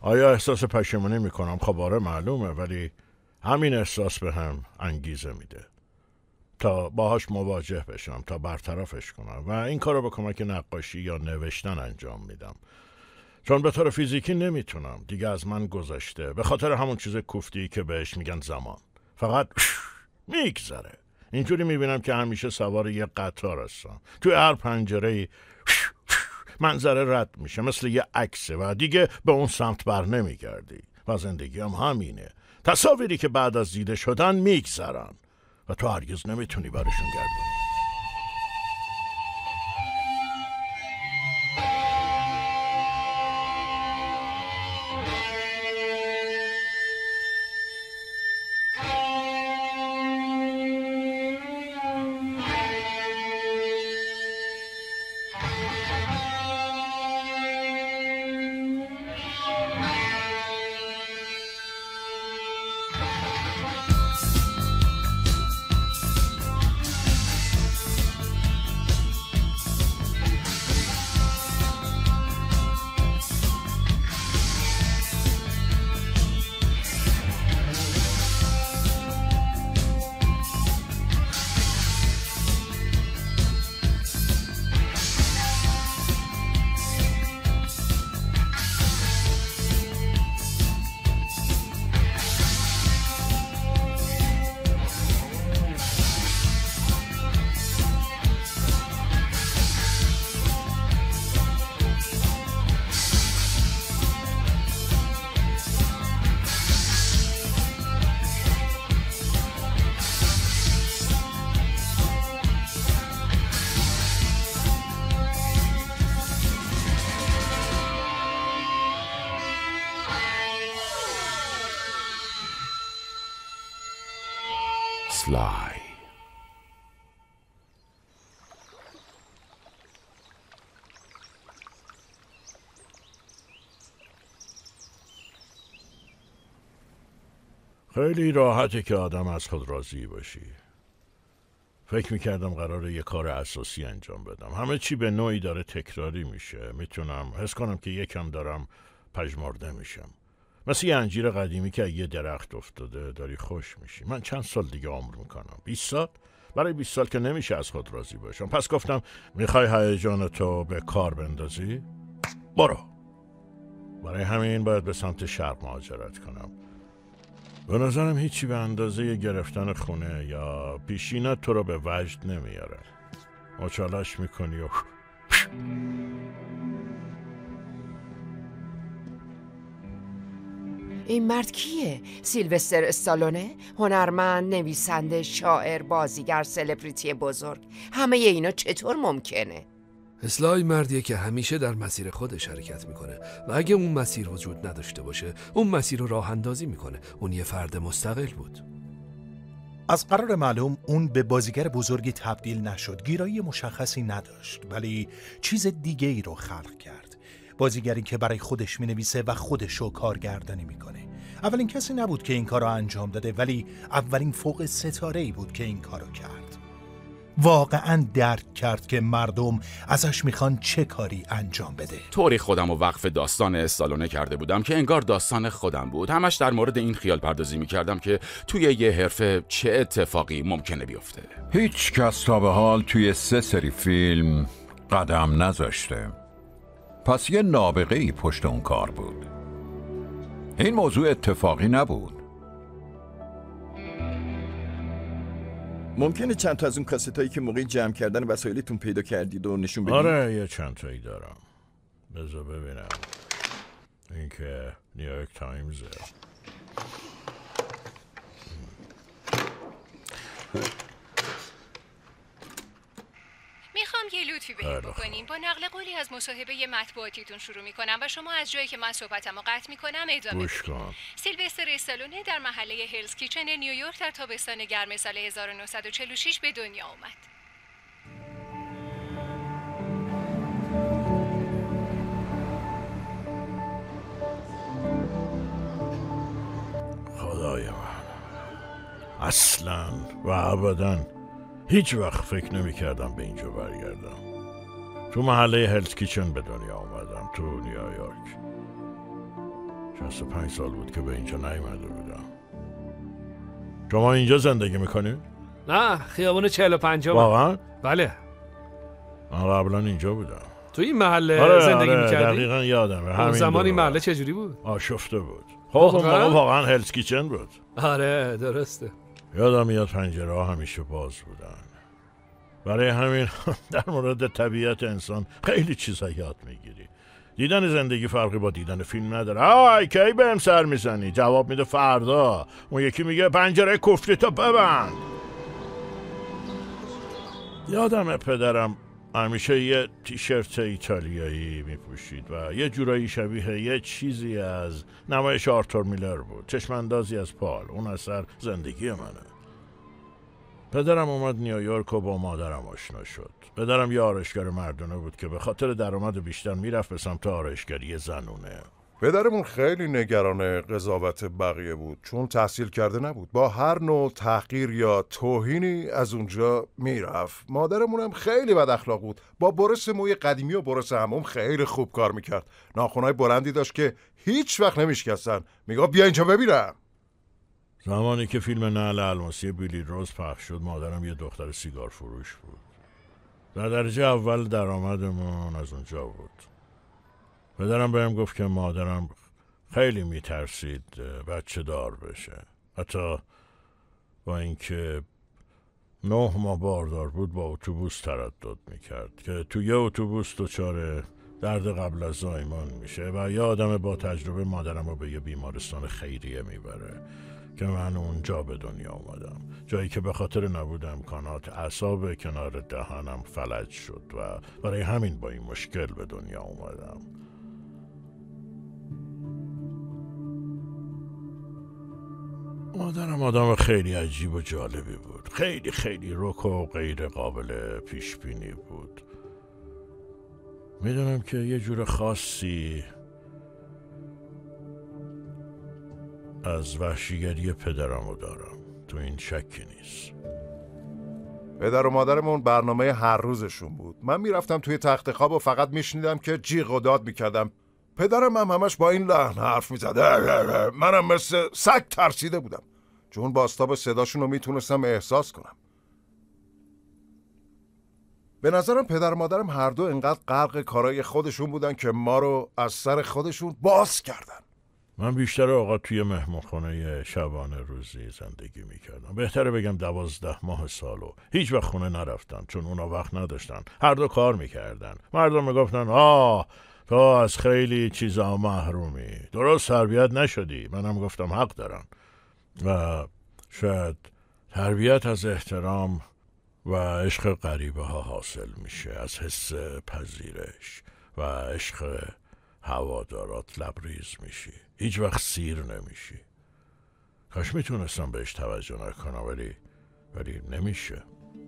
آیا احساس پشیمانی میکنم؟ خب آره معلومه، ولی همین احساس به هم انگیزه میده تا باهاش مواجه بشم، تا برطرفش کنم و این کارو به کمک نقاشی یا نوشتن انجام میدم، چون به طور فیزیکی نمیتونم، دیگه از من گذشته، به خاطر همون چیز کوفتی که بهش میگن زمان. فقط میگذره. اینجوری میبینم که همیشه سوار یه قطار هستم، توی هر پنجره‌ای منظره رد میشه مثل یه عکسه و دیگه به اون سمت بر نمیگردی. و زندگی هم همینه، تصاویری که بعد از دیده شدن میگذرن و تو هرگز نمیتونی برشون گردونی. Sly. خیلی راحته که آدم از خود راضی باشی. فکر میکردم قراره یه کار اساسی انجام بدم، همه چی به نوعی داره تکراری میشه، میتونم حس کنم که یکم دارم پژمرده میشم، مثل یه انجیر قدیمی که یه درخت افتاده داری خوش میشی. من چند سال دیگه عمر میکنم؟ 20 سال؟ برای 20 سال که نمیشه از خود راضی باشم. پس گفتم میخوای هیجانتو به کار بندازی؟ برو. برای همین باید به سمت شرق مهاجرت کنم. به نظرم هیچی به اندازه گرفتن خونه یا پیشینت تو رو به وجد نمیاره. مچالش میکنی و این مرد کیه؟ سیلوستر استالونه؟ هنرمند، نویسنده، شاعر، بازیگر، سلبریتی بزرگ. همه اینا چطور ممکنه؟ اسلای مردیه که همیشه در مسیر خودش حرکت میکنه و اگه اون مسیر وجود نداشته باشه اون مسیر رو راه اندازی میکنه. اون یه فرد مستقل بود. از قرار معلوم اون به بازیگر بزرگی تبدیل نشد، گیرایی مشخصی نداشت، ولی چیز دیگه ای رو خلق کرد. بازیگری که برای خودش مینویسه و خودش رو کارگردانی میکنه. اولین کسی نبود که این کار رو انجام داده، ولی اولین فوق ستاره‌ای بود که این کار رو کرد. واقعاً درک کرد که مردم ازش میخوان چه کاری انجام بده. طوری خودم رو وقف داستان استالونه کرده بودم که انگار داستان خودم بود. همش در مورد این خیال پردازی میکردم که توی یه حرفه چه اتفاقی ممکنه بیفته. هیچ کس تا به حال توی 3 سری فیلم قدم نذاشته، پس یه نابغه ای پشت اون کار بود. این موضوع اتفاقی نبود. ممکنه چند تا از اون کاستایی که موقع جمع کردن وسایلتون پیدا کردید و نشون بدید؟ آره یه چند تایی دارم. بذار ببینم. این که نیویورک تایمزه. میخوام یه لطفی بهتون بکنیم. با نقل قولی از مصاحبه مطبوعاتیتون شروع میکنم و شما از جایی که من صحبتمو قطع میکنم ادامه بدید. سیلوستر استالونه در محله هلز کیچن نیویورک در تابستان گرم سال 1946 به دنیا اومد. خدای من، اصلاً و ابداً هیچ وقت فکر نمی کردم به اینجا برگردم. تو محله هلز کیچن به دنیا آمدم، تو نیویورک. نمیدونسته 5 سال بود که به اینجا نیومده بودم. شما اینجا زندگی میکنی؟ نه، خیابون 45. واقعا؟ بله. من قبلا اینجا بودم. تو این محله زندگی میکردی؟ دقیقا یادمه. همین زمان این محله چجوری بود؟ آشفته بود. خب اون موقع واقعا هلز کیچن بود. آره درسته. یادم میاد پنجره ها همیشه باز بودن. برای همین در مورد طبیعت انسان خیلی چیزا یاد میگیری. دیدن زندگی فرقی با دیدن فیلم نداره. آی کی بهم سر میزنی؟ جواب میده فردا. اون یکی میگه پنجره کفری تو ببند. یادمه پدرم همیشه یه تیشرت ایتالیایی میپوشید و یه جورایی شبیه یه چیزی از نمایش آرتور میلر بود. چشماندازی از پال. اون اثر زندگی منه. پدرم اومد نیویورک و با مادرم آشنا شد. پدرم یه آرایشگر مردونه بود که به خاطر درآمد بیشتر میرفت به سمت آرایشگری زنونه. پدرمون خیلی نگران قضاوت بقیه بود چون تحصیل کرده نبود. با هر نوع تحقیر یا توهینی از اونجا میرفت. مادرمون هم خیلی بد اخلاق بود. با برس موی قدیمی و برس حموم خیلی خوب کار میکرد. ناخنای بلندی داشت که هیچ وقت نمیشکستن. میگه بیا اینجا ببینم. زمانی که فیلم نعل الماسی بیلی روز پخش شد مادرم یه دختر سیگار فروش بود. در درجه اول درآمدمون از اونجا بود. پدرم بهم گفت که مادرم خیلی میترسید بچه دار بشه. حتی با اینکه 9 ماه باردار بود با اتوبوس تردد میکرد که توی اتوبوس دچار درد قبل از زایمان میشه و یه آدم با تجربه مادرم رو به یه بیمارستان خیریه میبره که من اونجا به دنیا اومدم. جایی که به خاطر نبود امکانات اعصاب کنار دهانم فلج شد و برای همین با این مشکل به دنیا اومدم. مادرم آدم خیلی عجیب و جالبی بود. خیلی رک و غیر قابل پیش بینی بود. میدونم که یه جور خاصی از وحشیگری پدرمو دارم. تو این شکی نیست. پدر و مادرمون برنامه هر روزشون بود. من میرفتم توی تخت خواب و فقط میشنیدم که جیغ و داد میکردم. پدرم هم همش با این لحن حرف میزد. منم مثل سگ ترسیده بودم چون بازتاب صداشون رو میتونستم احساس کنم. به نظرم پدر و مادرم هر دو انقدر غرق کارای خودشون بودن که ما رو از سر خودشون باز کردن. من بیشتر اوقات توی مهمانخانه شبانه روزی زندگی میکردم. بهتره بگم 12 ماه سالو هیچ وقت خونه نرفتم چون اونا وقت نداشتن. هر دو کار میکردن. مردم میگفتن تو از خیلی چیزا محرومی، درست تربیت نشدی. منم گفتم حق دارن. و شاید تربیت از احترام و عشق غریبه ها حاصل میشه، از حس پذیرش و عشق هوادارات لبریز میشی، هیچ وقت سیر نمیشی. کاش میتونستم بهش توجه نکنم ولی نمیشه.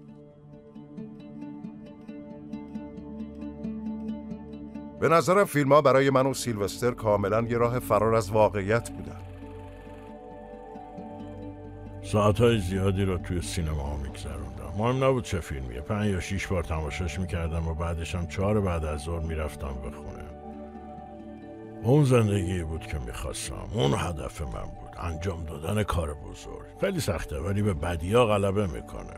به نظرم فیلم ها برای من و سیلوستر کاملا یه راه فرار از واقعیت بودن. ساعتهای زیادی رو توی سینما ها میگذروندم. مهم نبود چه فیلمیه. 5 یا 6 بار تماشاش میکردم و بعدش هم 4 بعد از ظهر میرفتم به خونه. اون زندگی بود که میخواستم. اون هدف من بود. انجام دادن کار بزرگ. خیلی سخته ولی به بدی‌ها غلبه میکنه.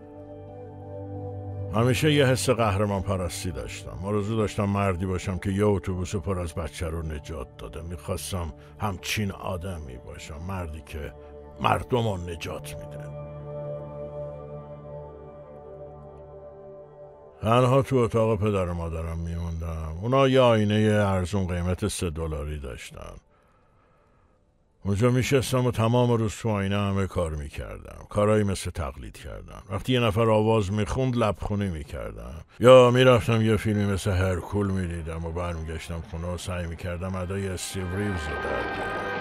همیشه یه حس قهرمان پرستی داشتم. آرزو داشتم مردی باشم که یه اتوبوس پر از بچه رو نجات داده. میخواستم همچین آدمی باشم. مردی که مردم رو نجات میده. تنها تو اتاق پدر و مادرم میموندم. اونا یه آینه ارزون قیمت $3 داشتن. اونجا میشستم و تمام روز تو آینه همه کار میکردم. کارهایی مثل تقلید کردم. وقتی یه نفر آواز میخوند لبخونی میکردم. یا میرفتم یه فیلمی مثل هرکول میدیدم و برمیگشتم خونه و سعی میکردم ادای استیو ریوز رو در بیارم.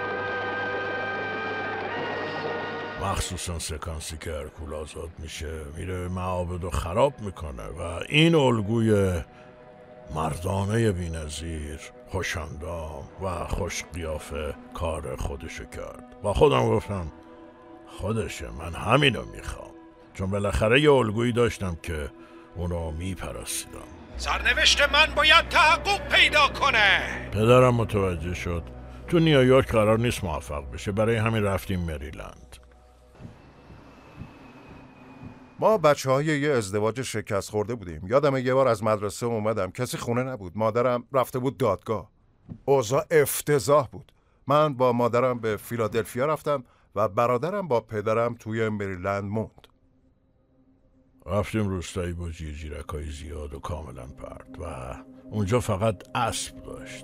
مخصوصا سکانسی که هرکول آزاد میشه میره معابد رو خراب میکنه و این الگوی مردانه بی‌نظیر، خوش‌اندام و خوش قیافه کار خودشو کرد. با خودم گفتم خودشه، من همینو میخوام. چون بالاخره یه الگویی داشتم که اونو میپرستیدم. سرنوشت من باید تحقق پیدا کنه. پدرم متوجه شد. تو نیویورک قرار نیست موفق بشه، برای همین رفتیم مریلند. ما بچه‌های یه ازدواج شکست خورده بودیم. یادمه یه بار از مدرسه اومدم، کسی خونه نبود. مادرم رفته بود دادگاه. اوضاع افتضاح بود. من با مادرم به فیلادلفیا رفتم و برادرم با پدرم توی مریلند موند. رفتیم روستایی با جیرجیرکای زیاد و کاملا پرت و اونجا فقط اسب داشت.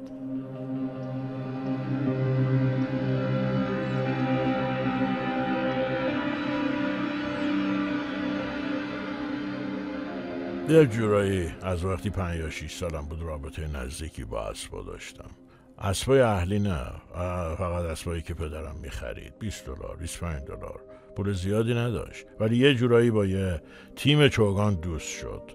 یک جورایی از وقتی 5 یا 6 سالم بود رابطه نزدیکی با اسبا داشتم. اسبای اهلی نه، فقط اسبایی که پدرم میخرید. $20، $25. پول زیادی نداشت، ولی یه جورایی با یه تیم چوگان دوست شد.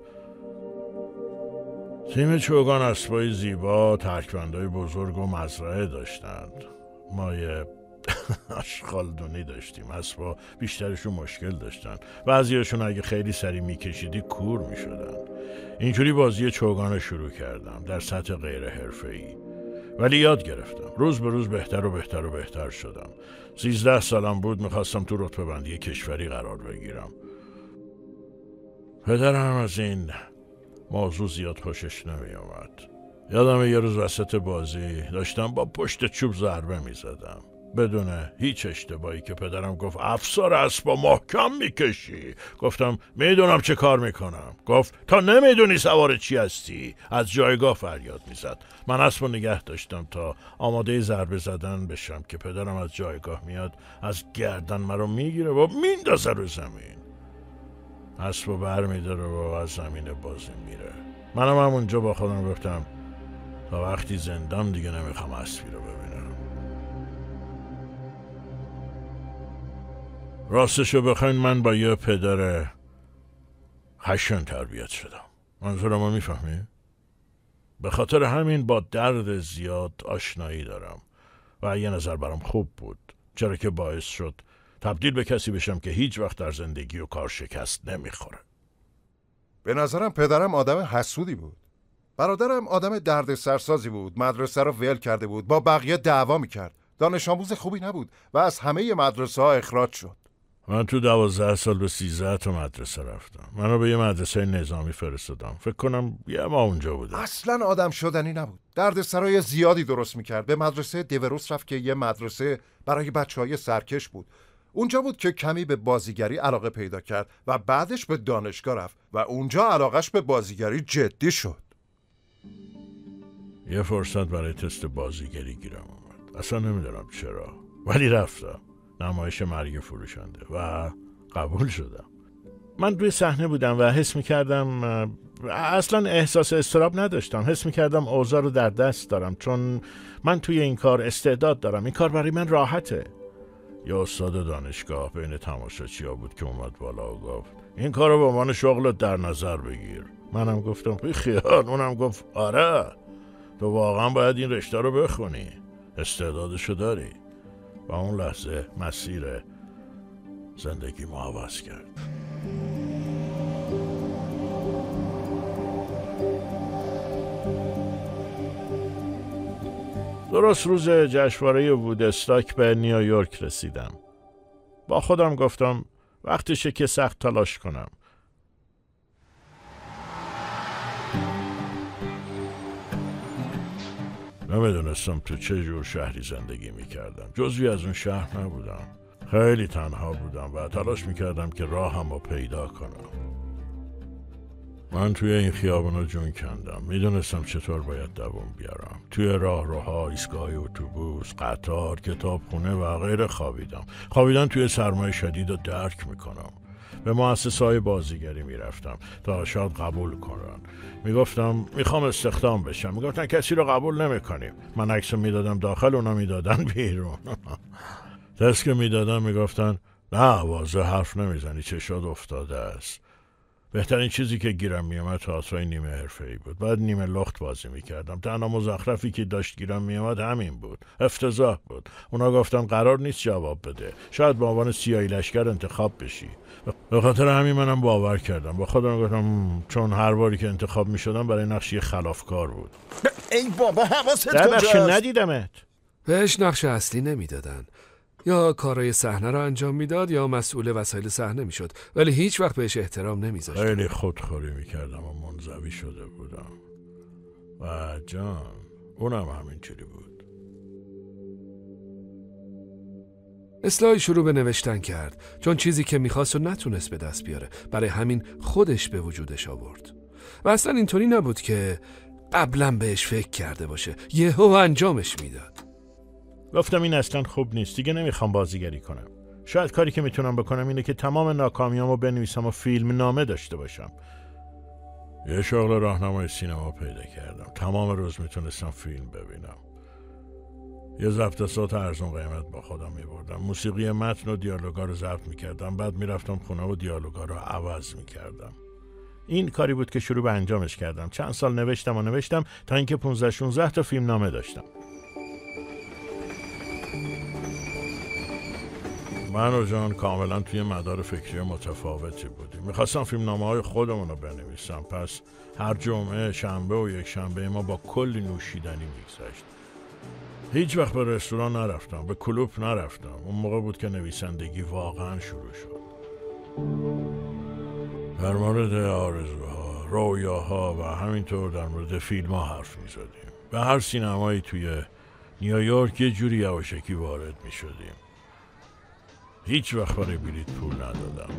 تیم چوگان اسبای زیبا، ترکبندهای بزرگ و مزرعه داشتند. ما یه آشغالدونی داشتیم. اسبا بیشترشون مشکل داشتن، بعضیاشون اگه خیلی سری میکشیدی کور میشدن. اینجوری بازی چوگان شروع کردم در سطح غیر حرفه‌ای، ولی یاد گرفتم. روز به روز بهتر و بهتر و بهتر شدم. 13 سالم بود، میخواستم تو رتبه بندی کشوری قرار بگیرم. پدرم از این موضوع زیاد خوشش نمی اومد. یادم یه روز وسط بازی داشتم با پشت چوب ضربه میزدم بدون هیچ اشتباهی که پدرم گفت افسار اسبا محکم میکشی. گفتم میدونم چه کار میکنم. گفت تا نمیدونی سوار چی هستی. از جایگاه فریاد میزد. من اسبو نگه داشتم تا آماده ضربه زدن بشم که پدرم از جایگاه میاد، از گردن مرا میگیره و میندازه رو زمین. اسبو برمیداره و از زمین بازی میره. منم همونجا با خودم گفتم تا وقتی زندم دیگه نمیخوام اسبی رو ببینم. راستشو بخواین من با یه پدر خشن تربیت شدم. منظورمو میفهمی؟ به خاطر همین با درد زیاد آشنایی دارم و یه نظر برام خوب بود، چرا که باعث شد تبدیل به کسی بشم که هیچ وقت در زندگی و کار شکست نمیخوره. به نظرم پدرم آدم حسودی بود. برادرم آدم درد سرسازی بود. مدرسه رو ول کرده بود، با بقیه دعوا میکرد. دانش آموز خوبی نبود و از همه مدرسه ها اخراج شد. من تو 12 سال به 13 تا مدرسه رفتم. منو به یه مدرسه نظامی فرستادم. فکر کنم یه ما اونجا بودم. اصلا آدم شدنی نبود. درد سرای زیادی درست میکرد. به مدرسه دیوروس رفت که یه مدرسه برای بچهای سرکش بود. اونجا بود که کمی به بازیگری علاقه پیدا کرد و بعدش به دانشگاه رفت و اونجا علاقش به بازیگری جدی شد. یه فرصت برای تست بازیگری گیرم اومد. اصلا نمیدونم چرا، ولی رفتم. نمایش مرگ فروشنده و قبول شدم. من روی صحنه بودم و حس میکردم، اصلا احساس اضطراب نداشتم. حس میکردم اوضاع رو در دست دارم، چون من توی این کار استعداد دارم. این کار برای من راحته. یه استاد دانشگاه بین تماشاچی‌ها بود که اومد بالا و گفت این کار رو به عنوان شغلت در نظر بگیر. منم گفتم بی خیال. اونم گفت آره، تو واقعا باید این رشته رو بخونی، استعدادشو داری. و اون لحظه مسیر زندگی ما عوض کرد. درست روز جشنواره وودستاک به نیویورک رسیدم. با خودم گفتم وقتشه که سخت تلاش کنم. نمیدونستم تو چه جور شهری زندگی میکردم. جزوی از اون شهر نبودم. خیلی تنها بودم و تلاش میکردم که راهم رو پیدا کنم. من توی این خیابونا جون کندم. میدونستم چطور باید دووم بیارم. توی راهروها، ایستگاه اتوبوس، قطار، کتابخونه و غیره خوابیدم. خوابیدن توی سرمای شدید رو درک میکنم. به مؤسسه‌های بازیگری میرفتم تا شاید قبول کنن. میگفتم میخوام استخدام بشم. میگفتن کسی رو قبول نمیکنیم. من عکسو میدادم داخل، اونا میدادن بیرون. تست که میدادم میگفتن نه، واضح حرف نمیزنی، چشات افتاده است. بهترین چیزی که گیرم میومد تئاتر نیمه حرفه‌ای بود. بعد نیمه لخت بازی میکردم. تنها مزخرفی که داشت گیرم میومد همین بود. افتضاح بود. اونا گفتن قرار نیست جواب بده، شاید به عنوان سیاهی لشکر انتخاب بشی. به خاطر همین منم باور کردم. با خودم گفتم چون هر باری که انتخاب میشدم برای نقشی خلافکار بود. ای بابا حواست کجاست؟ کجاست؟ ندیدمت. بهش نقش اصلی نمیدادن. یا کارای صحنه رو انجام میداد یا مسئول وسایل صحنه میشد، ولی هیچ وقت بهش احترام نمیذاشت. خیلی خودخوری میکردم و منزوی شده بودم و جان اونم همینجوری بود. اسلای شروع به نوشتن کرد چون چیزی که میخواست و نتونست به دست بیاره، برای همین خودش به وجودش آورد. و اصلا اینطوری نبود که قبلا بهش فکر کرده باشه، یهو انجامش میداد. گفتم این اصلا خوب نیست، دیگه نمیخوام بازیگری کنم. شاید کاری که میتونم بکنم اینه که تمام ناکامیامو بنویسم و فیلم نامه داشته باشم. یه شغل راهنمای سینما پیدا کردم. تمام روز میتونستم فیلم ببینم. یه ضبط صوت ارزون قیمت با خودم میبردم. موسیقی متن و دیالوگا رو ضبط میکردم. بعد میرفتم خونه و دیالوگا رو عوض میکردم. این کاری بود که شروع به انجامش کردم. چند سال نوشتم تا اینکه 15-16 تا فیلم نامه داشتم. من و جان کاملا توی مدار فکری متفاوتی بودیم. میخواستم فیلم نامه های خودمون رو بنویسم. پس هر جمعه، شنبه و یک شنبه ما با کلی نوشیدنی میگذشت. هیچ وقت به رستوران نرفتم، به کلوب نرفتم. اون موقع بود که نویسندگی واقعا شروع شد. در مورد آرزوها، رویاها و همینطور در مورد فیلم ها حرف میزدیم. به هر سینمایی توی نیویورک یه جوری یواشکی وارد میشدیم. هیچ وقت برای بلیط پول ندادم.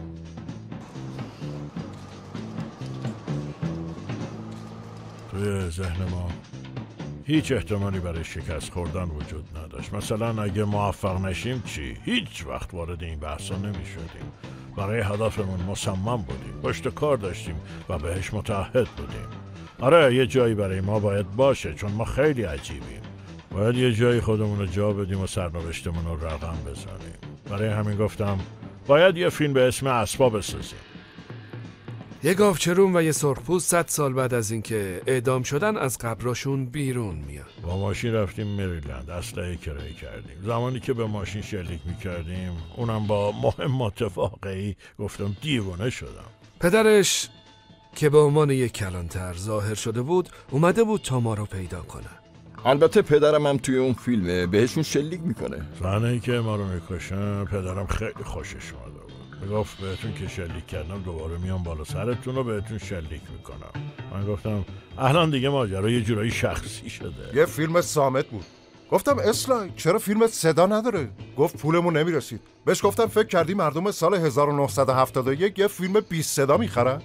توی ذهن ما هیچ احتمالی برای شکست خوردن وجود نداشت. مثلا اگه موفق نشیم چی؟ هیچ وقت وارد این بحثا نمی شدیم. برای هدفمون مصمم بودیم، پشت کار داشتیم و بهش متعهد بودیم. آره یه جایی برای ما باید باشه چون ما خیلی عجیبیم. باید یه جایی خودمون رو جا بدیم و سرنوشتمون رو رقم بزنیم. برای همین گفتم باید یه فیلم به اسم اسباب بسازیم. یه گاوچرون و یه سرخپوست 100 سال بعد از اینکه اعدام شدن از قبراشون بیرون میاد. با ماشین رفتیم مریلند، اسلحه کرایه کردیم. زمانی که به ماشین شلیک میکردیم اونم با مهمات واقعی، گفتم دیوانه شدم. پدرش که به عنوان یک کلانتر ظاهر شده بود اومده بود تا ما رو پیدا کنه. البته پدرم هم توی اون فیلمه بهشون شلیک میکنه. صحنه‌ای که ما رو میکشن پدرم خیلی خوشش اومده بود. میگفت بهتون که شلیک کردم دوباره میام بالا سرتون و بهتون شلیک میکنم. من گفتم الان دیگه ماجرا یه جورایی شخصی شده. یه فیلم صامت بود. گفتم اسلای چرا فیلمت صدا نداره؟ گفت پولمون نمیرسید. بهش گفتم فکر کردی مردم سال 1971 یه فیلم 20 صدا میخرن؟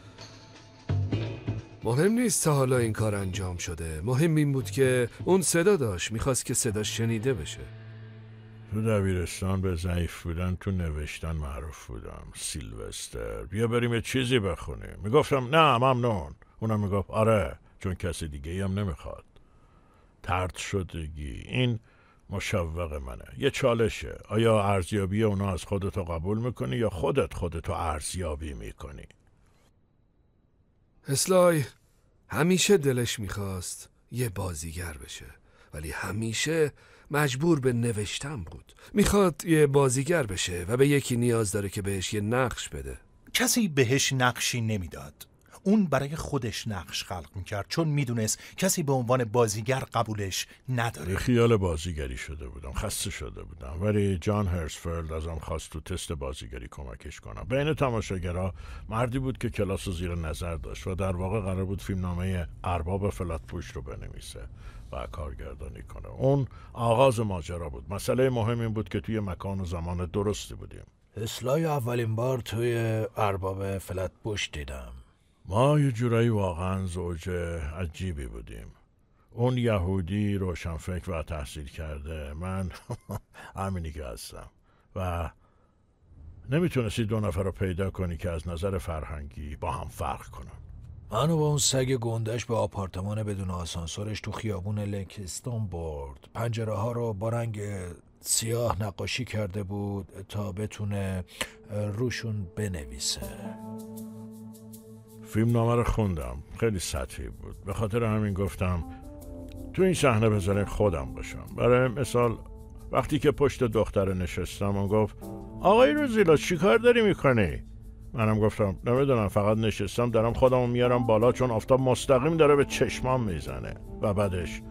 مهم نیست تا حالا این کار انجام شده. مهم این بود که اون صدا داشت، میخواست که صداش شنیده بشه. تو دبیرستان به ضعیف بودن تو نوشتن معروف بودم. سیلوستر بیا بریم یه چیزی بخونیم. میگفتم نه ممنون. اونم میگفت آره چون کسی دیگه هم نمیخواد. طرد شدگی این مشوق منه. یه چالشه. آیا ارزیابی اونا از خودتو قبول میکنی یا خودتو ارزیابی میکنی؟ اسلای همیشه دلش میخواست یه بازیگر بشه، ولی همیشه مجبور به نوشتن بود. میخواد یه بازیگر بشه و به یکی نیاز داره که بهش یه نقش بده. کسی بهش نقشی نمیداد. اون برای خودش نقش خلق میکرد چون میدونست کسی به عنوان بازیگر قبولش نداره. خیال بازیگری شده بودم، خسته شده بودم، ولی جان هرسفیلد ازم خواست تو تست بازیگری کمکش کنم. بین تماشاگرها مردی بود که کلاس رو زیر نظر داشت و در واقع قرار بود فیلمنامه ارباب فلاتپوش رو بنویسه و کارگردانی کنه. اون آغاز ماجرا بود. مسئله مهم این بود که توی مکان و زمان درستی بودیم. اسلای اولین بار توی ارباب فلاتپوش دیدم. ما یه جورایی واقعا زوج عجیبی بودیم. اون یهودی روشنفکر و تحصیل کرده، من همینی که هستم و نمیتونستی دو نفر رو پیدا کنی که از نظر فرهنگی با هم فرق کنن. منو با اون سگ گندش به آپارتمان بدون آسانسورش تو خیابون لنکستون برد. پنجره ها رو با رنگ سیاه نقاشی کرده بود تا بتونه روشون بنویسه. فیلم نامه رو خوندم، خیلی سطحی بود. به خاطر همین گفتم تو این صحنه بذارین خودم باشم. برای مثال وقتی که پشت دختر نشستم و گفت آقای روزیلا چی کار داری میکنی؟ منم گفتم نمیدونم، فقط نشستم دارم خودمو میارم بالا چون آفتاب مستقیم داره به چشمام میزنه. و بعدش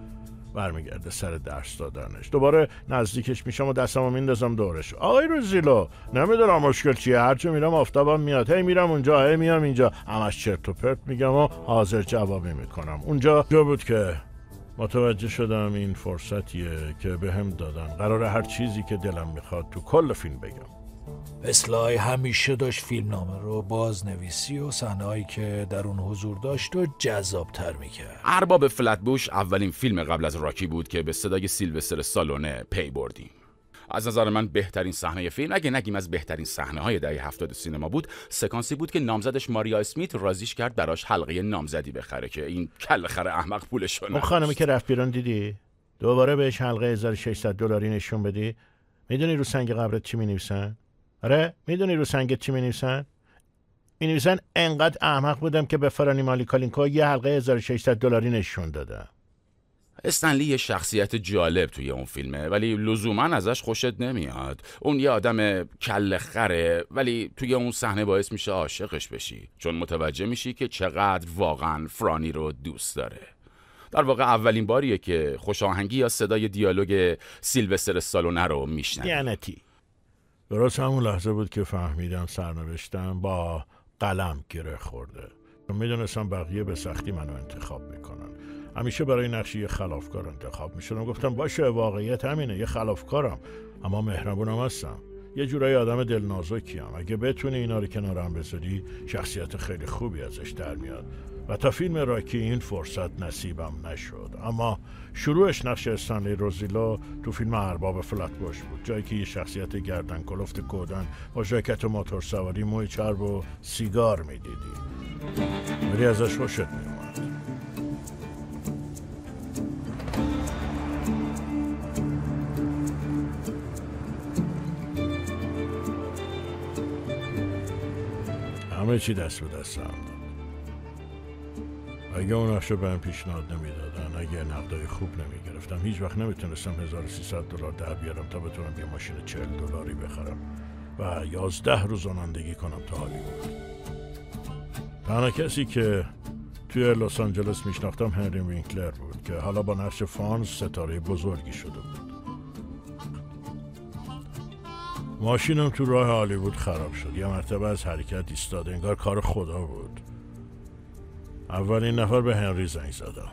برمیگرده سر درس دادنش. دوباره نزدیکش میشم و دستمو میندازم دورش. آقای روزیلو، نمیدونم مشکل چیه، هرچه میرم آفتابم میاد، هی میرم اونجا هی میام اینجا، همش چرت و پرت میگم و حاضر جوابی میکنم. اونجا بود که متوجه شدم این فرصتیه که بهم دادن، قراره هر چیزی که دلم میخواد تو کل فیلم بگم. اسلای همیشه داشت فیلمنامه رو بازنویسی و صحنه‌هایی که در اون حضور داشت و جذاب‌تر میکرد. ارباب فلتبوش اولین فیلم قبل از راکی بود که به صدای سیلوستر استالونه پی بردیم. از نظر من بهترین صحنه فیلم، اگه نگیم از بهترین صحنه‌های دهه 70 سینما بود، سکانسی بود که نامزدش ماریا اسمیت راضیش کرد براش حلقه نامزدی بخره که این کله‌خر احمق پولشو نداشت. اون خانمی که رفت بیرون دیدی؟ دوباره بهش حلقه 1600 دلاری نشون بدی؟ میدونی رو سنگ قبرت چی می‌نویسن؟ آره، میدونی رو سنگت چی می‌نویسن؟ می‌نویسن انقدر احمق بودم که به فرانی مالیکالینکو یه حلقه 1600 دلاری نشون دادم. استنلی یه شخصیت جالب توی اون فیلمه، ولی لزوما ازش خوشت نمیاد. اون یه آدم کله خره، ولی توی اون صحنه باعث میشه عاشقش بشی، چون متوجه میشی که چقدر واقعا فرانی رو دوست داره. در واقع اولین باریه که خوش آهنگی یا صدای دیالوگ سیلوستر استالونه رو میشنوی. لعنتی. درست همون لحظه بود که فهمیدم سرنوشتم با قلم گره خورده. میدونستم بقیه به سختی منو انتخاب میکنن. همیشه برای نقشی یه خلافکار انتخاب میشدم. گفتم باشه، واقعیت همینه، یه خلافکارم، اما مهربونم هستم. یه جورایی آدم دلنازکیم. اگه بتونی اینا رو کنارم بذاری، شخصیت خیلی خوبی ازش در میاد. و تا فیلم راکی این فرصت نصیبم نشد. اما شروعش نقش استنلی روزیلو تو فیلم ارباب فلتبوش بود، جایی که یه شخصیت گردن کلفت کودن با ژاکت موتور سواری، موی چرب و سیگار میدیدی، ولی ازش خوشت میومد. همه چی دست به دستم. اگه اون نقشه بهم پیشنهاد نمیدادن، اگه نقدای خوب نمیگرفتم، هیچ وقت نمیتونستم 1300 دلار در بیارم تا بتونم یه ماشین 40 دلاری بخرم و 11 روز رانندگی کنم تا هالیوود. تنها کسی که توی لس آنجلس میشناختم هنری وینکلر بود که حالا با نقش فانز ستاره بزرگی شده بود. ماشینم تو راه هالیوود خراب شد. یه مرتبه از حرکت ایستاد، انگار کار خدا بود. اولین نفر به هنری زنگ زدم.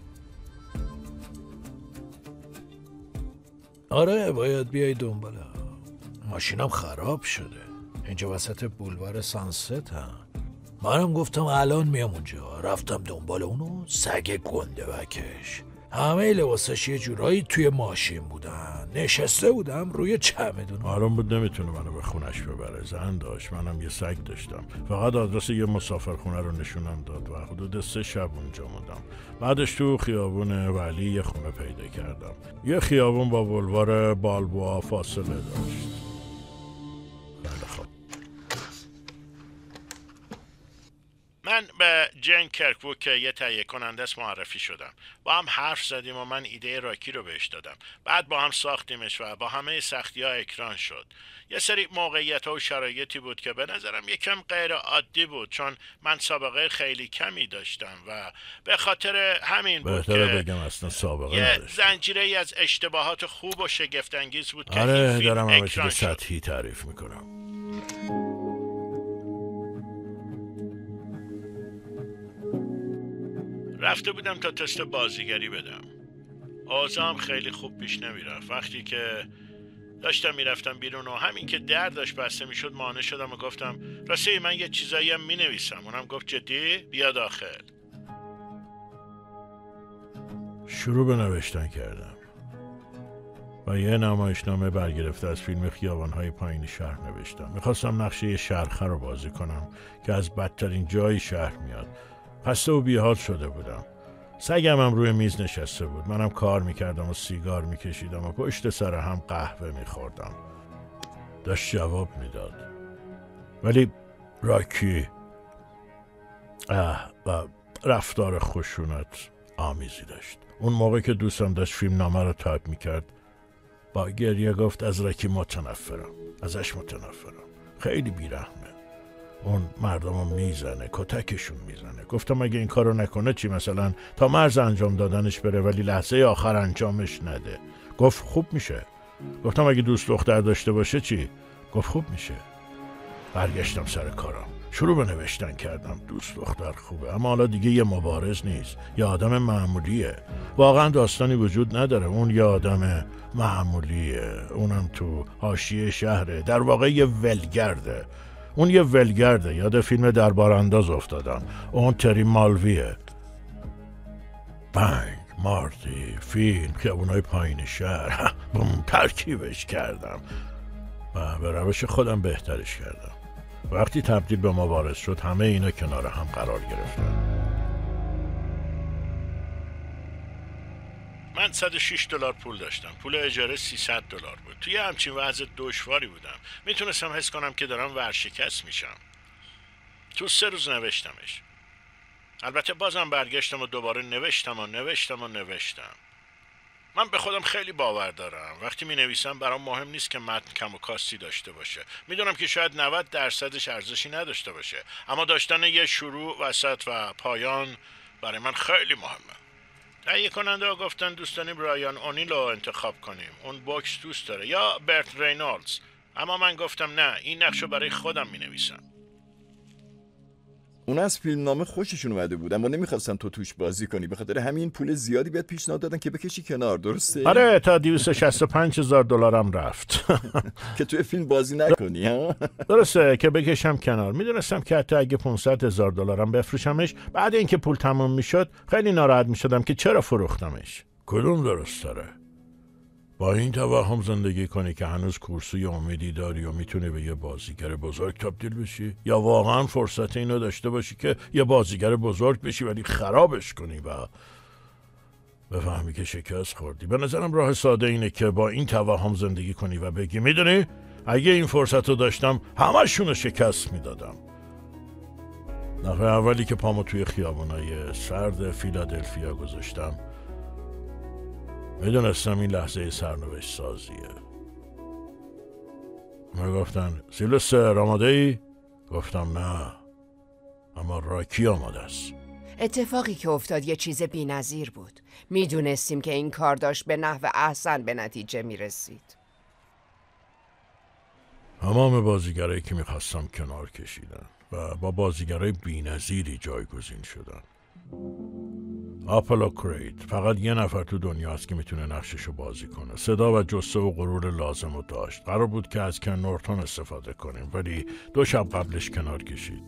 آره، باید بیای دنباله. ماشینم خراب شده، اینجا وسط بولوار سانست هم. منم گفتم الان میام اونجا. رفتم دنبال اونو، سگ گنده بکش. همه لباساش یه جورایی توی ماشین بودن. نشسته بودم روی چمدون. آرام بود نمیتونه منو به خونش ببره. زن داشت، منم یه سگ داشتم. فقط آدرس یه مسافرخونه رو نشونم داد و حدود 3 شب اونجا موندم. بعدش تو خیابون ولی یه خونه پیدا کردم. یه خیابون با بولوار بالبوآ فاصله داشت. خیلی خوب. من به جن کرکوک که یه تهیه کننده است معرفی شدم. با هم حرف زدیم و من ایده راکی رو بهش دادم. بعد با هم ساختیمش و با همه سختی ها اکران شد. یه سری موقعیت ها و شرایطی بود که به نظرم یکم غیر عادی بود، چون من سابقه خیلی کمی داشتم و به خاطر همین بود که بگم اصلا سابقه یه نداشتم. زنجیره از اشتباهات خوب و شگفت‌انگیز بود که آره، این فیلم دارم همه اکران چیز شد. سطحی تعریف میکنم. رفته بودم تا تست بازیگری بدم. آزام خیلی خوب پیش نمیرفت. وقتی که داشتم میرفتم بیرون و همین که در داشت بسته میشد مانع شدم و گفتم راستی من یه چیزایی هم مینویسم. اونم گفت جدی؟ بیا داخل. شروع به نوشتن کردم و یه نمایشنامه برگرفته از فیلم خیابان‌های پایین شهر نوشتم. میخواستم نقشه یه شرخه رو بازی کنم که از بدترین جای شهر میاد. خسته و بیحال شده بودم. سگم هم روی میز نشسته بود. منم کار میکردم و سیگار میکشیدم و پشت سر هم قهوه میخوردم. داشت جواب میداد. ولی راکی و رفتار خشونت آمیزی داشت. اون موقع که دوستم داشت فیلم نامه رو تایپ میکرد، با گریه گفت از راکی متنفرم. ازش متنفرم. خیلی بیرحمه. اون مردم رو میزنه، کتکشون میزنه. گفتم اگه این کارو نکنه چی؟ مثلا تا مرز انجام دادنش بره ولی لحظه آخر انجامش نده. گفت خوب میشه. گفتم اگه دوست دختر داشته باشه چی؟ گفت خوب میشه. برگشتم سر کارم، شروع به نوشتن کردم. دوست دختر خوبه، اما حالا دیگه یه مبارز نیست، یه آدم معمولیه. واقعا داستانی وجود نداره، اون یه آدم معمولیه، اونم تو حاشیه شهره، در واقع یه ولگرده. اون یه ولگرده. یاد فیلم دربارانداز افتادم، اون تری مالویه. بنگ، مارتی، فیلم، خیابونای پایین شهر. بوم، ترکیبش کردم و به روش خودم بهترش کردم. وقتی تبدیل به مبارز شد همه اینا کنار هم قرار گرفتن. من $106 پول داشتم. پول اجاره $300 بود. توی همچین وضع دشواری بودم. میتونستم حس کنم که دارم ورشکست میشم. تو 3 روز نوشتمش. البته بازم برگشتم و دوباره نوشتم. من به خودم خیلی باور دارم. وقتی می نویسم برام مهم نیست که متن کم و کاستی داشته باشه. میدونم که شاید 90% ارزشی نداشته باشه، اما داشتن یه شروع، وسط و پایان برای من خیلی مهمه. تهیه کننده ها گفتن دوست داریم رایان اونیل رو انتخاب کنیم، اون بوکس دوست داره، یا برت رینولدز، اما من گفتم نه، این نقش رو برای خودم می نویسم. اون از فیلمنامه خوششون اومده بود اما نمیخواستن تو توش بازی کنی، به خاطر همین پول زیادی بهت پیشنهاد دادن که بکشی کنار، درسته؟ آره، تا $265,000 هم رفت. که توی فیلم بازی نکنی ها؟ درسته که بکشم کنار. میدونستم که حتی اگه $500,000 هم بفروشمش، بعد اینکه پول تمام میشد خیلی ناراحت میشدم که چرا فروختمش. کدوم درست داره؟ با این توهم زندگی کنی که هنوز کورسوی امیدی داری و میتونی به یه بازیگر بزرگ تبدیل بشی، یا واقعا فرصت اینو داشته باشی که یه بازیگر بزرگ بشی ولی خرابش کنی و بفهمی که شکست خوردی. به نظرم راه ساده اینه که با این توهم زندگی کنی و بگی میدونی اگه این فرصت رو داشتم همشون رو شکست میدادم. دفعه اولی که پامو توی خیابونای سرد فیلادلفیا گذاشتم میدونستم این لحظه سرنوشت سازیه. ما گفتن سیلوستر آماده ای؟ گفتم نه، اما راکی آماده است. اتفاقی که افتاد یه چیز بی‌نظیر بود. میدونستیم که این کار داشت به نحو احسن به نتیجه میرسید. تمام بازیگرایی که میخواستم کنار کشیدن و با بازیگرای بی‌نظیری جایگزین شدن. آپولو کرید فقط یه نفر تو دنیاست که میتونه نقششو بازی کنه. صدا و جثه و غرور لازم رو داشت. قرار بود که از کن نورتون استفاده کنیم ولی 2 شب قبلش کنار کشید.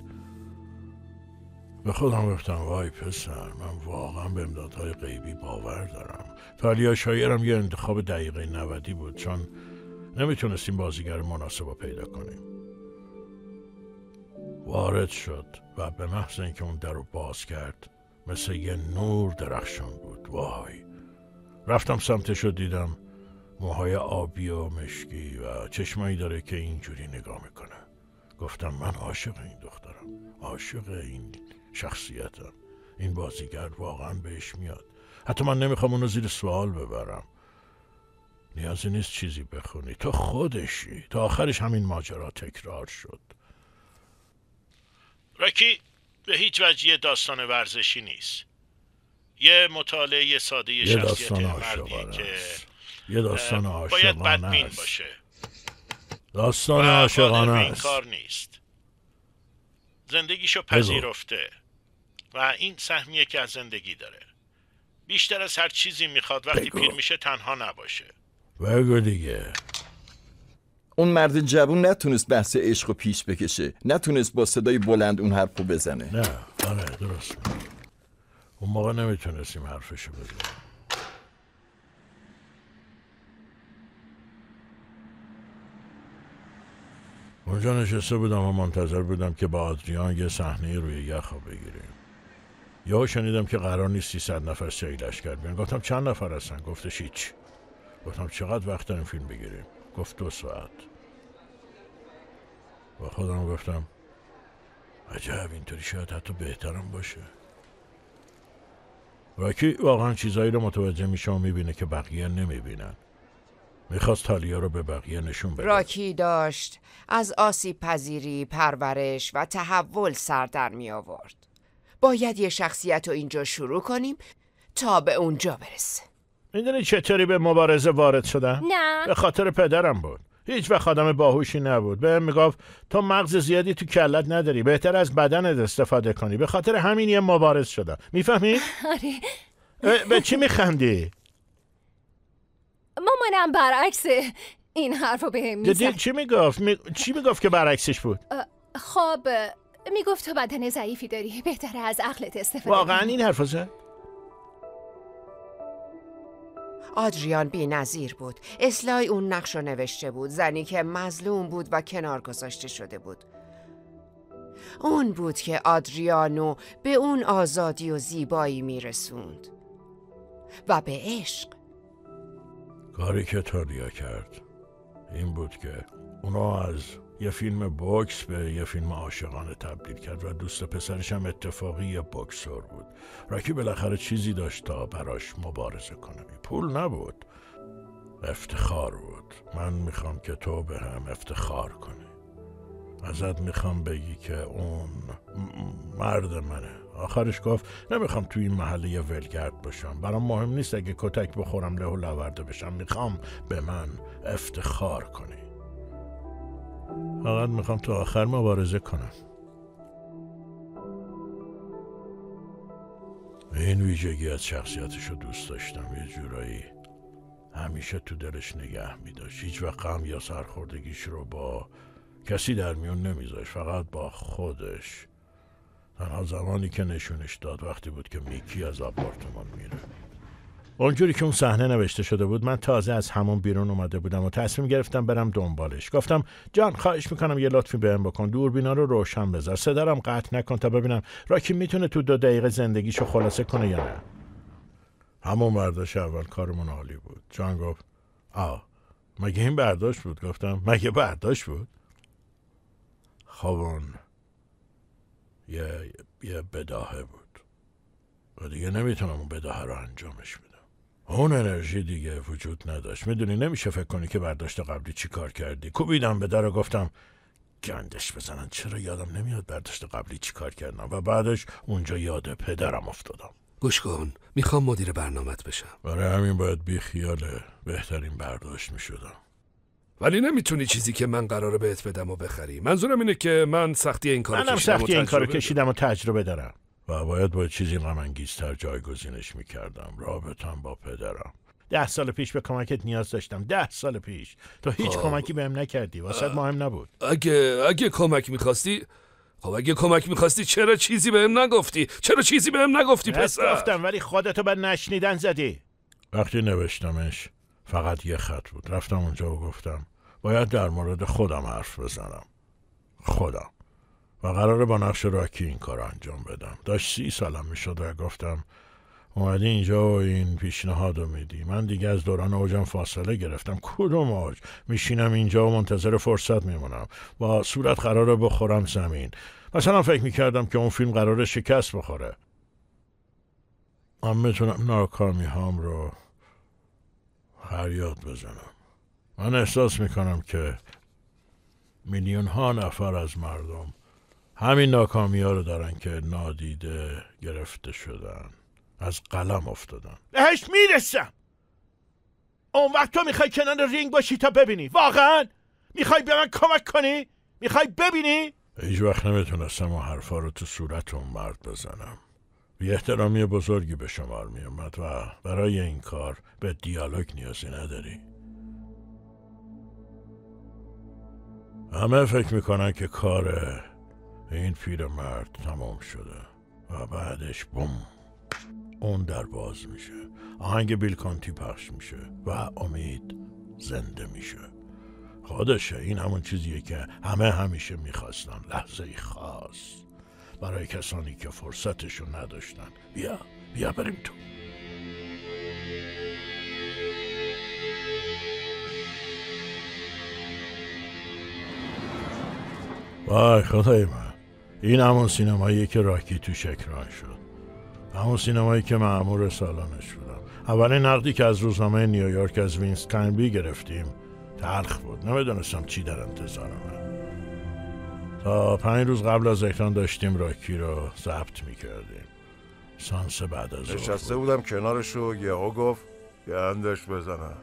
به خودم گفتم وای پسر، من واقعا به امدادهای غیبی باور دارم. تالیا شایرم یه انتخاب دقیقه 90 بود چون نمیتونستیم بازیگر مناسب رو پیدا کنیم. وارد شد و به محض اینکه اون در رو باز کرد مثل یه نور درخشان بود. وای، رفتم سمتش رو دیدم موهای آبی و مشکی و چشمایی داره که اینجوری نگاه میکنه. گفتم من عاشق این دخترم، عاشق این شخصیتم. این بازیگر واقعا بهش میاد. حتی من نمیخوام اونو زیر سوال ببرم. نیازی نیست چیزی بخونی، تو خودشی. تا آخرش همین ماجرا تکرار شد. راکی به هیچ وجه یه داستان ورزشی نیست. یه مطالعه ساده شخصیت مردی که یه داستان باید عاشقانه بدبین است. باشه. داستان عاشقانه این است. کار نیست. زندگیشو پذیرفته و این سهمیه که از زندگی داره. بیشتر از هر چیزی میخواد وقتی پیر میشه تنها نباشه. بگو دیگه. اون مرد جوون نتونست بحث عشقو پیش بکشه، نتونست با صدای بلند اون حرفو بزنه. نه آره درست میگی. اون موقع نمیتونستیم حرفشو بزنیم. اونجا نشسته بودم و منتظر بودم که با آدریان یه صحنه روی یخو بگیریم. یهو شنیدم که قرار نیست 300 نفر سیلش کرد بیان. گفتم چند نفر هستن؟ گفتش هیچ. گفتم چقدر وقت داریم فیلم بگیریم؟ گفت 2 ساعت. با خودم گفتم عجب، اینطوری شاید حتی بهترم باشه. راکی واقعا چیزایی رو متوجه میشه و میبینه که بقیه نمیبینن. میخواست تالیا رو به بقیه نشون بده. راکی داشت از آسیب پذیری، پرورش و تحول سر در می آورد. باید یه شخصیت رو اینجا شروع کنیم تا به اونجا برسه. میدونی چطوری به مبارزه وارد شدم؟ نه. به خاطر پدرم بود. هیچ وقت آدم باهوشی نبود. بهم میگفت تو مغز زیادی تو کلت نداری، بهتر از بدنت استفاده کنی. به خاطر همین یه مبارز شدم. میفهمی؟ آره. به چی میخندی؟ مامانم برعکس این حرفو بهم میزد. چی میگفت؟ چی میگفت که برعکسش بود؟ خب میگفت تو بدن ضعیفی داری، بهتره از عقلت استفاده کنی. واقعا این حرفو زد؟ آدریان بی‌نظیر بود. اسلای اون نقش رو نوشته بود، زنی که مظلوم بود و کنار گذاشته شده بود. اون بود که آدریانو به اون آزادی و زیبایی میرسوند و به عشق. کاری که تالیا کرد این بود که اونا از یه فیلم بوکس به یه فیلم عاشقانه تبدیل کرد و دوست پسرش هم اتفاقی یه بوکسور بود. راکی بالاخره چیزی داشت تا براش مبارزه کنه. پول نبود، افتخار بود. من میخوام که تو به هم افتخار کنی. ازت میخوام بگی که اون مرد منه. آخرش گفت نمیخوام توی این محله ولگرد باشم. برام مهم نیست اگه کتک بخورم له و لورده بشم. میخوام به من افتخار کنی. فقط میخوام تو آخر مبارزه کنم. این ویژگی از شخصیتشو دوست داشتم. یه جورایی همیشه تو دلش نگه میداشت. هیچ وقت غم یا سرخوردگیش رو با کسی در میون نمیذاشت، فقط با خودش. تنها زمانی که نشونش داد وقتی بود که میکی از آپارتمان میره. اونجوری که اون صحنه نوشته شده بود من تازه از همون بیرون اومده بودم و تصمیم گرفتم برم دنبالش. گفتم جان خواهش میکنم یه لطفی بهم بکن، دوربینا رو روشن بذار، صدا رو قطع نکن تا ببینم راکی میتونه تو 2 دقیقه زندگیشو خلاصه کنه یا نه. همون برداشت اول کارمون عالی بود. جان گفت مگه این برداشت بود؟ گفتم مگه برداشت بود؟ خب اون یه بداهه بود و دیگه نمیتونم اون بداهه رو انجامش بدم. اون انرژی دیگه وجود نداشت. میدونی نمیشه فکر کنی که برداشت قبلی چی کار کردی. کوبیدم به در و گفتم گندش بزنن، چرا یادم نمیاد برداشت قبلی چی کار کردم. و بعدش اونجا یاد پدرم افتادم. گوش کن، میخوام مدیر برنامه‌ت بشم. برای همین باید بی خیال بهترین برداشت میشدم. ولی نمیتونی چیزی که من قراره بهت بدم و بخری. منظورم اینه که من سختی این کارو منم سختی این کارو کشیدم و تجربه دارم. و باید چیزی غم‌انگیزتر جایگزینش میکردم. رابطم با پدرم. 10 سال پیش به کمکت نیاز داشتم. 10 سال پیش تو هیچ کمکی بهم نکردی. واسط مهم نبود. اگه کمک میخواستی، خب اگه کمک میخواستی چرا چیزی بهم نگفتی؟ چرا چیزی بهم نگفتی پسر؟ گفتم ولی خودتو به نشنیدن زدی. وقتی نوشتمش فقط یه خط بود. رفتم اونجا و گفتم باید در مورد خودم حرف بزنم. خودم. و قراره با نقش راکی این کار انجام بدم. داشت 30 سالم میشد و گفتم اومدی اینجا و این پیشنهادو میدی. من دیگه از دوران اوجم فاصله گرفتم. کدوم اوج؟ میشینم اینجا و منتظر فرصت میمونم. با صورت قراره بخورم زمین. مثلا فکر میکردم که اون فیلم قراره شکست بخوره. من میتونم ناکامی هام رو فریاد بزنم. من احساس میکنم که میلیون ها نفر از مردم همین ناکامی ها رو دارن که نادیده گرفته شدن، از قلم افتادن. بهش میرسم. اون وقت تو میخوای کنار رینگ باشی تا ببینی. واقعا میخوای به من کمک کنی؟ میخوای ببینی؟ هیچ وقت نمیتونستم اون حرفا رو تو صورت اون مرد بزنم. بی احترامی بزرگی به شمار می اومد و برای این کار به دیالوگ نیازی نداری. همه فکر میکنن که کار این پیرمرد تمام شده و بعدش بوم اون در باز میشه، آهنگ بیل کانتی پخش میشه و امید زنده میشه. خودشه. این همون چیزیه که همه همیشه میخواستن. لحظه خاص برای کسانی که فرصتشو نداشتن. بیا بریم تو. وای خدای من، این همون سینماییه که راکی تو اکران شد. همون سینمایی که مأمور سالانش بودم. اولین نقدی که از روزنامه نیویورک از وینس کنبی گرفتیم تلخ بود. نمیدونستم چی در انتظارمه. تا 5 روز قبل از اکران داشتیم راکی رو ضبط میکردیم. سانس بعد از نشسته بودم کنارش و یهو گفت گندش بزنم.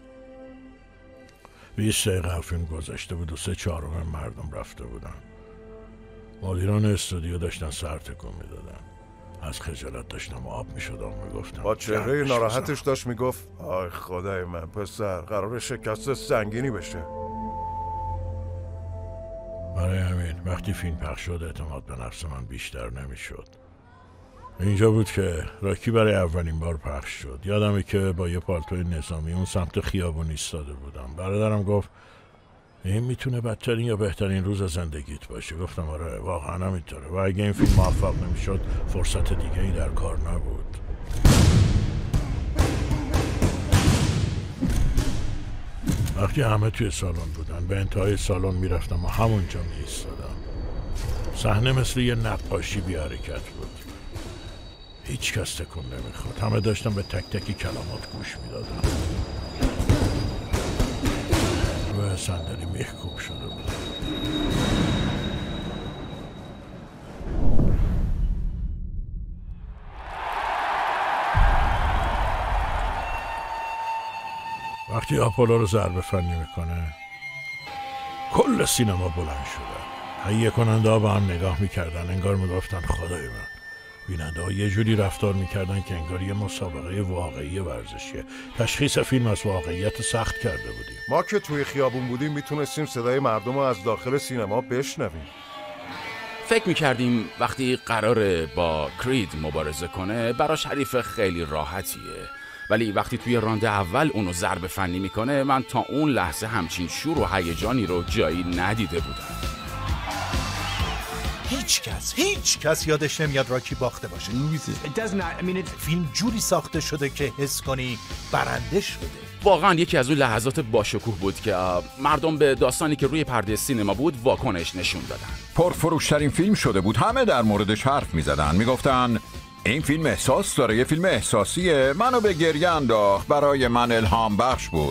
20 دقیقه فیلم گذاشته بود و 3/4 مردم رفته بودن. مدیران استودیو داشتن سر تکون میدادن. از خجالت داشتم آب میشدم و میگفتم با چهره ناراحتش داشت میگفت آی خدای من پسر قرار شکست سنگینی بشه. برای همین وقتی فیلم پخش شد اعتماد به نفس من بیشتر نمیشد. اینجا بود که راکی برای اولین بار پخش شد. یادمه که با یه پالتوی نظامی اون سمت خیابون ایستاده بودم. برادرم گفت این میتونه بدترین یا بهترین روز زندگیت باشه. گفتم آره واقعا همینطوره و اگه این فیلم موفق نمیشد فرصت دیگه ای در کار نبود. وقتی همه توی سالن بودن به انتهای سالن میرفتم و همونجا میایستادم. صحنه مثل یه نقاشی بی حرکت بود. هیچ کس تکون نمیخورد. همه داشتم به تک تکی کلمات گوش میدادم. روی صندلی میخکوب شده بودم. وقتی آپولو رو ضربه فنی میکنه کل سینما بلند شده. تهیه کننده ها با هم نگاه میکردن انگار میگفتن خدای من. بیننده ها یه جوری رفتار میکردن که انگار یه مسابقه واقعی ورزشیه. تشخیص فیلم از واقعیت سخت کرده بودیم. ما که توی خیابون بودیم میتونستیم صدای مردم رو از داخل سینما بشنویم. فکر میکردیم وقتی قراره با کرید مبارزه کنه براش حریف خیلی راحتیه، ولی وقتی توی راند اول اونو ضربه فنی میکنه من تا اون لحظه همچین شور و هیجانی رو جایی ندیده بودم. هیچ کس یادش نمیاد راکی باخته باشه. فیلم جوری ساخته شده که حس کنی برنده شده. واقعا یکی از اون لحظات باشکوه بود که مردم به داستانی که روی پرده سینما بود واکنش نشون دادن. پرفروشترین فیلم شده بود. همه در موردش حرف میزدن. میگفتن این فیلم احساس داره، یه فیلم احساسیه. منو به گریه انداخت. برای من الهام بخش بود.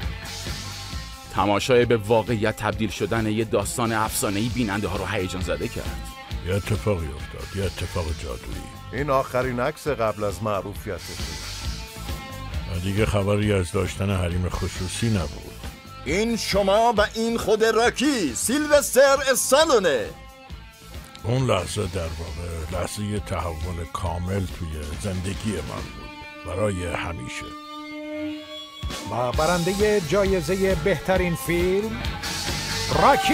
تماشای به واقعیت تبدیل شدن یه داستان افسانه‌ای بیننده ها رو هیجان زده کرد. یه اتفاقی افتاد، یه اتفاق جادویی. این آخرین عکس قبل از معروفیتش و دیگه خبری از داشتن حریم خصوصی نبود. این شما و این خود راکی سیلوستر استالونه. اون لحظه در واقع لحظه یه تحول کامل توی زندگی من بود برای همیشه. و برنده جایزه بهترین فیلم راکی.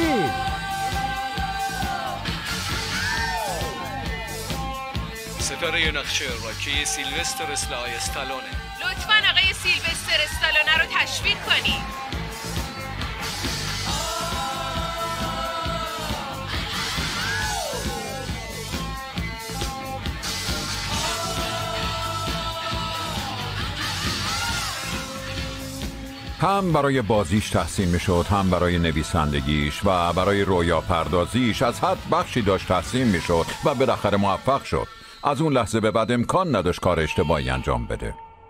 ستاره نقشه راکی سیلوستر استالونه. لطفاً آقای سیلوستر استالونه رو تشویق کنید. هم برای بازیش تحسین میشد، هم برای نویسندگیش و برای رویا پردازیش از حد بخشی داشت تحسین میشد و بالاخره موفق شد. از اون لحظه به بعد امکان نداشت کار اشتباهی انجام بده.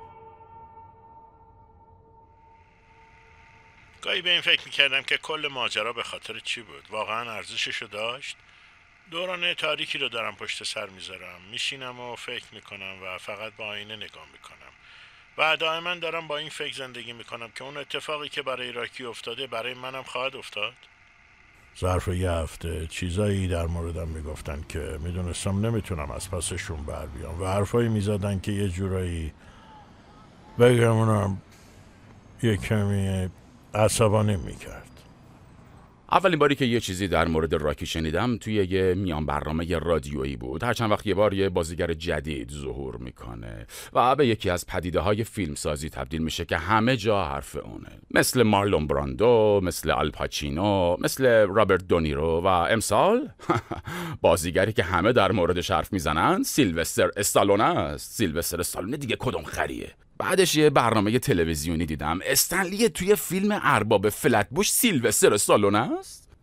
گاهی به این فکر میکردم که کل ماجرا به خاطر چی بود. واقعا ارزششو داشت؟ دوران تاریکی رو دارم پشت سر میذارم، میشینم و فکر میکنم و فقط با آینه نگاه میکنم و دائما دارم با این فکر زندگی میکنم که اون اتفاقی که برای راکی افتاده برای منم خواهد افتاد. ظرف یه هفته چیزایی در موردم میگفتن که میدونستم نمیتونم از پسشون بر بیام و حرفایی میزدن که یه جورایی بگمونم یه کمی عصبانی میکرد. اولین باری که یه چیزی در مورد راکی شنیدم توی یه میان برنامه رادیویی بود. هر چند وقت یه بار یه بازیگر جدید ظهور میکنه و به یکی از پدیده‌های فیلمسازی تبدیل میشه که همه جا حرف اونه، مثل مارلون براندو، مثل آلپاچینو، مثل رابرت دونیرو و امسال بازیگری که همه در موردش حرف میزنن سیلوستر استالونه است. سیلوستر استالونه دیگه کدوم خریه؟ بعدش یه برنامه تلویزیونی دیدم استنلی توی فیلم ارباب فلتبوش سیلوستر استالونه است.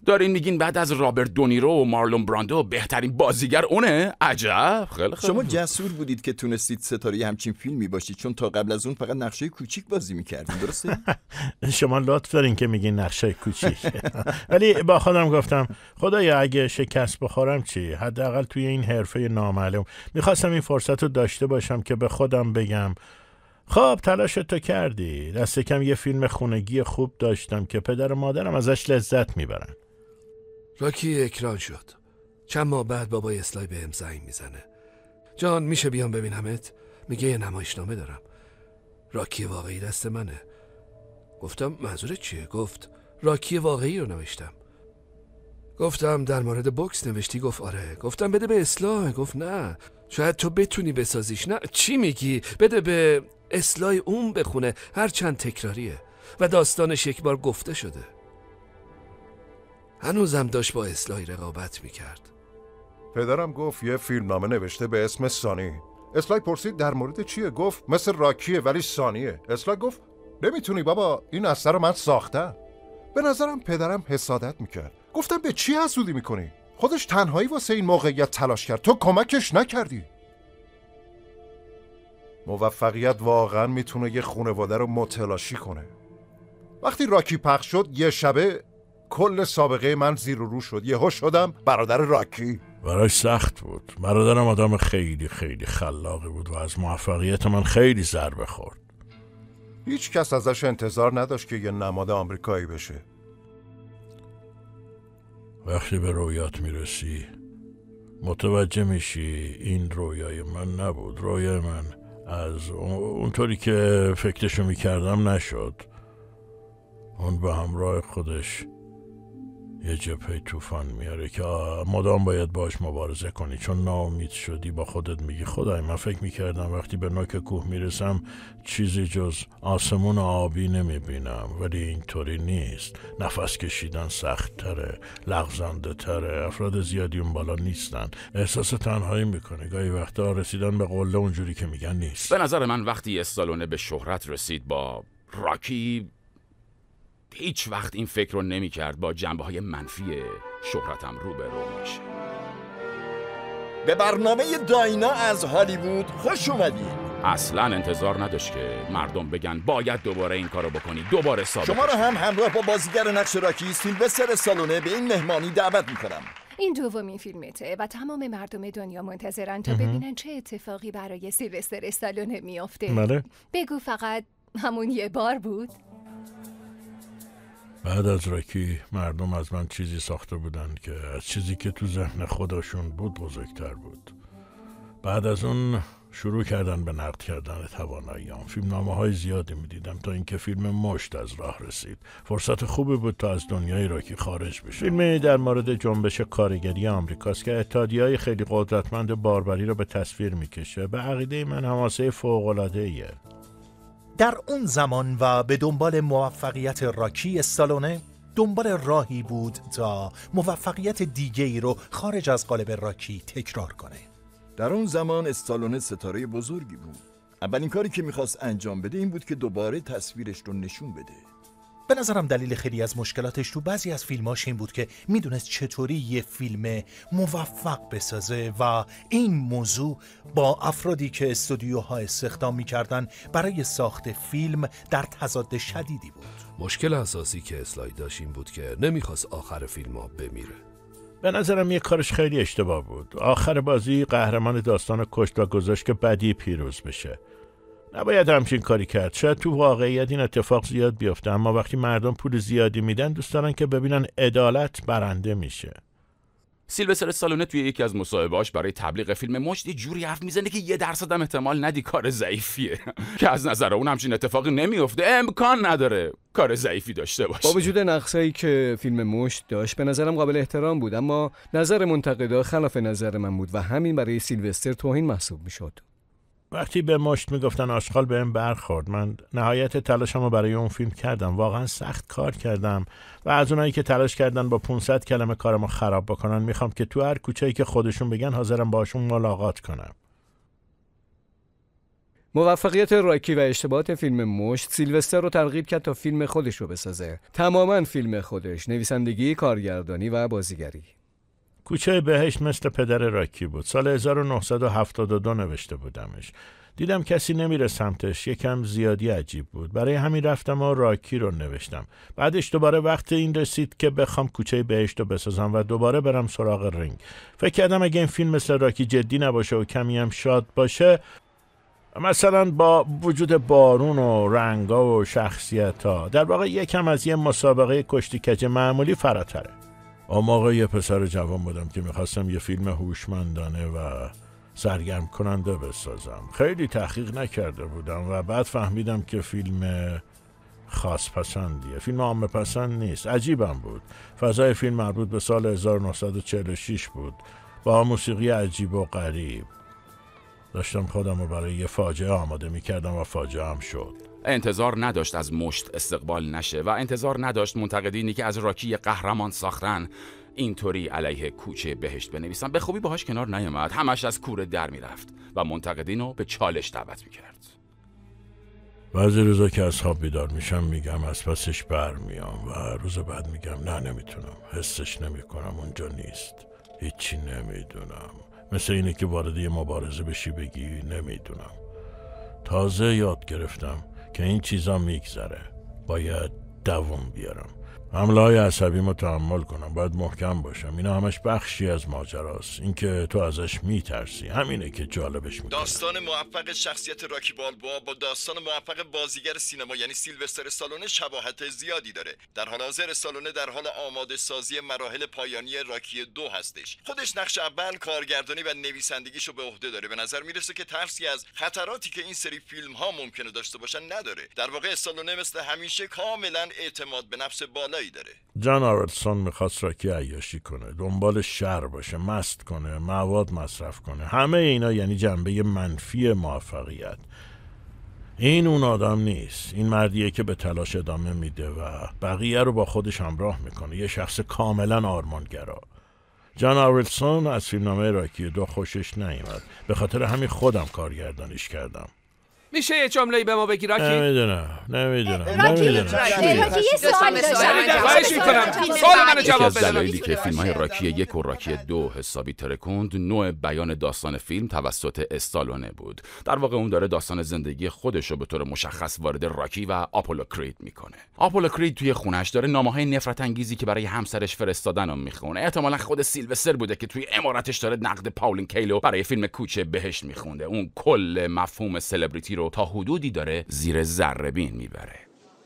دارین میگین بعد از رابرت دونیرو و مارلون براندو بهترین بازیگر اونه؟ عجب. خیلی خوب. شما جسور بودید که تونستید ستاره همچین فیلمی باشید، چون تا قبل از اون فقط نقشه کوچیک بازی میکردین، درسته؟ شما لطف دارین که میگین نقشه کوچیک. ولی با خودم گفتم خدایا اگه شکست بخورم چی؟ حداقل توی این حرفه نامعلوم میخواستم این فرصت رو داشته باشم که به خودم بگم خب تلاشتو کردی، دست کم یه فیلم خونگی خوب داشتم که پدر و مادرم ازش لذت میبرن. راکی اکران شد. چند ماه بعد بابای اسلای بهم زنگ میزنه. جان میشه بیام ببینمت؟ میگه یه نمایشنامه دارم. راکی واقعی دست منه. گفتم منظورت چیه؟ گفت راکی واقعی رو نوشتم. گفتم در مورد بوکس نوشتی؟ گفت آره. گفتم بده به اسلای. گفت نه، شاید تو بتونی بسازیش. نه چی میگی؟ بده به اسلای اون بخونه، هر چند تکراریه و داستانش یک بار گفته شده. هنوزم داشت با اسلای رقابت میکرد. پدرم گفت یه فیلمنامه نوشته به اسم سانی. اسلای پرسید در مورد چیه؟ گفت مثل راکیه ولی سانیه. اسلای گفت نمیتونی بابا، این اثر رو من ساختم. به نظرم پدرم حسادت میکرد. گفتم به چی حسودی میکنی؟ خودش تنهایی واسه این موقعیت تلاش کرد، تو کمکش نکردی. موفقیت واقعا میتونه یه خانواده رو متلاشی کنه. وقتی راکی پخش شد یه شبه کل سابقه من زیر و رو شد. یهو شدم برادر راکی. براش سخت بود. برادرم آدم خیلی خیلی خلاقی بود و از موفقیت من خیلی ضربه خورد. هیچ کس ازش انتظار نداشت که یه نماد آمریکایی بشه. وقتی به رویات میرسی متوجه میشی این رویای من نبود. رویای من از اونطوری که فکرشو میکردم نشد. اون به همراه خودش یه جبهه طوفان میاره که مدام باید باش مبارزه کنی، چون ناامید شدی. با خودت میگی خدای من فکر میکردم وقتی به نوک کوه میرسم چیزی جز آسمون آبی نمیبینم، ولی اینطوری نیست. نفس کشیدن سخت تره، لغزنده تره، افراد زیادی اون بالا نیستن. احساس تنهایی میکنه. گاهی وقتا رسیدن به قله اونجوری که میگن نیست. به نظر من وقتی استالونه به شهرت رسید با راکی هیچ وقت این فکر رو نمی کرد با جنبه های منفی شهرتم روبرو میشه. به برنامه داینا از هالیوود خوش اومدید. اصلا انتظار نداشت که مردم بگن باید دوباره این کارو بکنی، دوباره ثابت. شما رو هم همراه با بازیگر نقش راکی سیلوستر استالونه به این مهمانی دعوت میکنم. این دومین فیلمته و تمام مردم دنیا منتظرن تا ببینن چه اتفاقی برای سیلوستر استالونه میافته. بله. بگو فقط همون یه بار بود؟ بعد از راکی مردم از من چیزی ساخته بودن که از چیزی که تو ذهن خودشون بود بزرگتر بود. بعد از اون شروع کردن به نقد کردن تواناییام. فیلمنامه‌های زیادی می‌دیدم تا اینکه فیلم مشت از راه رسید. فرصت خوبی بود تا از دنیای راکی خارج بشم. فیلمی در مورد جنبش کارگری آمریکاست که اتحادیه‌های خیلی قدرتمند باربری رو به تصویر می‌کشه. به عقیده من حماسه فوق‌العاده‌ایه. در اون زمان و به دنبال موفقیت راکی، استالونه دنبال راهی بود تا موفقیت دیگه‌ای رو خارج از قالب راکی تکرار کنه. در اون زمان استالونه ستاره بزرگی بود. اولین کاری که میخواست انجام بده این بود که دوباره تصویرش رو نشون بده. به نظرم دلیل خیلی از مشکلاتش تو بعضی از فیلماش این بود که میدونست چطوری یه فیلم موفق بسازه و این موضوع با افرادی که استودیوها استخدام میکردن برای ساخت فیلم در تضاد شدیدی بود. مشکل اساسی که اسلای داشت این بود که نمیخواست آخر فیلم‌ها بمیره. به نظرم یه کارش خیلی اشتباه بود. آخر بازی قهرمان داستان کشت و گذاشت که بدی پیروز بشه. نباید همچین کاری کرد. شاید تو واقعیت این اتفاق زیاد بیفته، اما وقتی مردم پول زیادی میدن دوست دارن که ببینن عدالت برنده میشه. سیلوستر استالونه توی یکی از مصاحبه‌هاش برای تبلیغ فیلم مشت یه جوری حرف میزنه که 1% هم احتمال ندی کار ضعیفیه. که از نظر اون همچین اتفاقی نمیفته. امکان نداره کار ضعیفی داشته باشه. با وجود نقصایی که فیلم مشت داشت به نظرم قابل احترام بود، اما نظر منتقدا خلاف نظر من بود و همین برای سیلوستر توهین محسوب میشد. وقتی به مشت میگفتن آشغال بهم برخورد، من نهایت تلاشمو برای اون فیلم کردم. واقعا سخت کار کردم و از اونایی که تلاش کردن با 500 کلمه کارمو خراب بکنن میخوام که تو هر کوچه‌ای که خودشون بگن حاضرم باشون ملاقات کنم. موفقیت راکی و اشتباهات فیلم مشت سیلوستر رو ترغیب کرد تا فیلم خودش رو بسازه. تماما فیلم خودش، نویسندگی، کارگردانی و بازیگری. کوچه بهشت مثل پدر راکی بود. سال 1972 نوشته بودمش. دیدم کسی نمیره سمتش، یکم زیادی عجیب بود. برای همین رفتم و راکی رو نوشتم. بعدش دوباره وقت این رسید که بخوام کوچه بهشت رو بسازم و دوباره برم سراغ رینگ. فکر کردم اگه این فیلم مثل راکی جدی نباشه و کمی هم شاد باشه، مثلا با وجود بارون و رنگا و شخصیت‌ها، در واقع یکم از یه مسابقه کشتی کج معمولی فراتره. اون موقع یه پسر جوان بودم که میخواستم یه فیلم هوشمندانه و سرگرم کننده بسازم. خیلی تحقیق نکرده بودم و بعد فهمیدم که فیلم خاص پسندیه، فیلم عامه پسند نیست. عجیبم بود. فضای فیلم مربوط به سال 1946 بود با موسیقی عجیب و غریب. داشتم خودم رو برای یه فاجعه آماده میکردم و فاجعه هم شد. انتظار نداشت از مشت استقبال نشه و انتظار نداشت منتقدینی که از راکی قهرمان ساختن اینطوری علیه کوچه بهشت بنویسن. به خوبی باهاش کنار نیامد، همش از کوره در میرفت و منتقدینو به چالش دعوت میکرد. بعضی روزا که از خواب بیدار میشم میگم از پسش برمیام و روز بعد میگم نه نمیتونم، حسش نمیکنم، اونجا نیست، هیچی نمیدونم. مثل اینه که وارد یه مبارزه بشی بگی نمیدونم. تازه یاد گرفتم که این چیزا میگذره، باید دووم بیارم. حمله‌های عصبیمو تحمل کنم، باید محکم باشم. اینا همش بخشی از ماجراست. اینکه تو ازش میترسی همینه که جالبش میکنه. داستان موفق شخصیت راکی بالبوآ با داستان موفق بازیگر سینما یعنی سیلوستر استالونه شباهت زیادی داره. در حال حاضر استالونه در حال آماده سازی مراحل پایانی راکی 2 هستش. خودش نقش اول، کارگردانی و نویسندگیشو به عهده داره. به نظر میرسه که ترسی از خطراتی که این سری فیلم ها ممکنه داشته باشن نداره. در واقع استالونه مثل همیشه کاملا اعتماد به نفس بالا داره. جان آرلسون میخواست راکی عیاشی کنه، دنبال شر باشه، مست کنه، مواد مصرف کنه. همه اینا یعنی جنبه منفی موفقیت. این اون آدم نیست. این مردیه که به تلاش ادامه میده و بقیه رو با خودش همراه میکنه. یه شخص کاملا آرمانگرا. جان آرلسون از فیلمنامه راکی 2 خوشش نیامد. به خاطر همین خودم کارگردانیش کردم. میشه یه جمله‌ای به ما بگی راکی؟ نمیدونم. راکی یه سوال داشتم. سوال منو جواب بده. بده. دلایلی که فیلم‌های راکی 1 و راکی 2 حسابی ترکوند، نوع بیان داستان فیلم توسط استالونه بود. در واقع اون داره داستان زندگی خودش رو به طور مشخص وارد راکی و آپولو کرید میکنه. آپولو کرید توی خونش داره نامه‌های نفرت انگیزی که برای همسرش فرستادن رو میخونه. احتمالاً خود سیلوستر بوده که توی امارتش داره نقد پاولین کیلو برای فیلم کوچه بهشت میخونده. اون کل مفهوم سلبریتی رو تا حدودی داره زیر ذره بین میبره.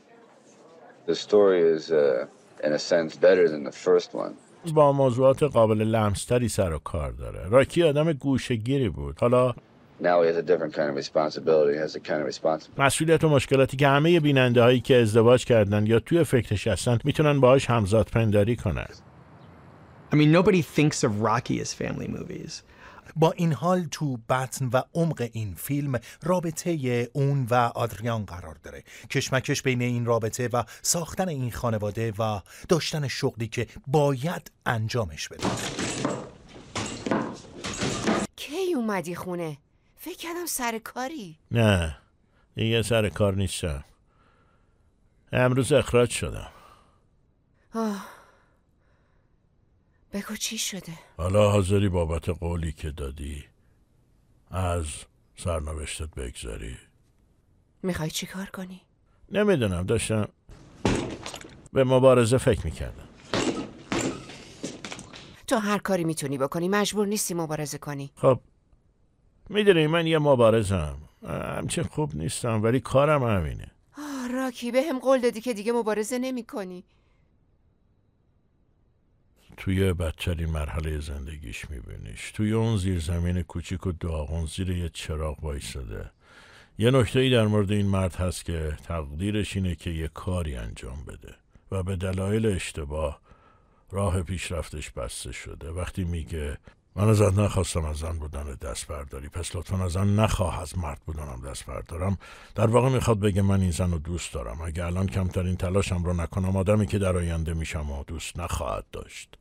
The story is in a sense better than the first one. با موضوعات قابل لمس‌تری سر و کار داره. راکی آدم گوشه‌گیری بود. حالا Now he has a different kind of responsibility, has a kind of responsibility. مسئولیت و مشکلاتی که همه بیننده‌هایی که ازدواج کردن یا توی فکرش هستن میتونن باهاش همزاد پنداری کنن. I mean, nobody thinks of Rocky as family movies. با این حال تو بطن و عمق این فیلم رابطه اون و آدریان قرار داره. کشمکش بین این رابطه و ساختن این خانواده و داشتن شغلی که باید انجامش بده. کی اومدی خونه؟ فکر کردم سر کاری. نه دیگه سر کار نیستم. امروز اخراج شدم. بگو چی شده؟ حالا حاضری بابت قولی که دادی از سرنوشتت بگذاری؟ میخوای چی کار کنی؟ نمیدونم، داشتم به مبارزه فکر میکردم. تو هر کاری میتونی بکنی، مجبور نیستی مبارزه کنی. خب میدونی من یه مبارزم، همچین خوب نیستم ولی کارم همینه. راکی به هم قول دادی که دیگه مبارزه نمی کنی. توی بدترین مرحله زندگیش میبینیش. توی اون زیرزمین کوچیک و داغون زیر یه چراغ وایساده. یه نکته‌ای در مورد این مرد هست که تقدیرش اینه که یه کاری انجام بده و به دلایل اشتباه راه پیشرفتش بسته شده. وقتی میگه من ازت نخواستم از زن بودن دست برداری، پس لطفاً از زن نخواه از مرد بودنم دست بردارم، در واقع میخواد بگه من این زن رو دوست دارم. اگه الان کمترین تلاشم رو نکنم آدمی که در آینده میشم و دوست نخواهد داشت.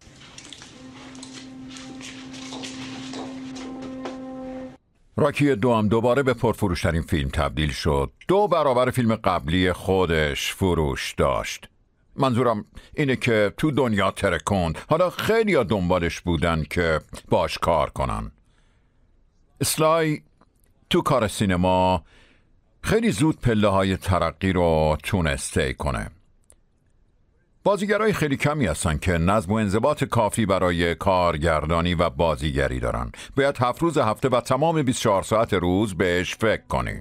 راکی 2 هم دوباره به پرفروشترین فیلم تبدیل شد. 2 برابر فیلم قبلی خودش فروش داشت. منظورم اینه که تو دنیا ترکوند. حالا خیلی ها دنبالش بودن که باش کار کنن. اسلای تو کار سینما خیلی زود پله های ترقی رو تونست طی کنه. بازیگرای خیلی کمی هستن که نظم و انضباط کافی برای کارگردانی و بازیگری دارن. باید 7 روز هفته و تمام 24 ساعت روز بهش فکر کنی.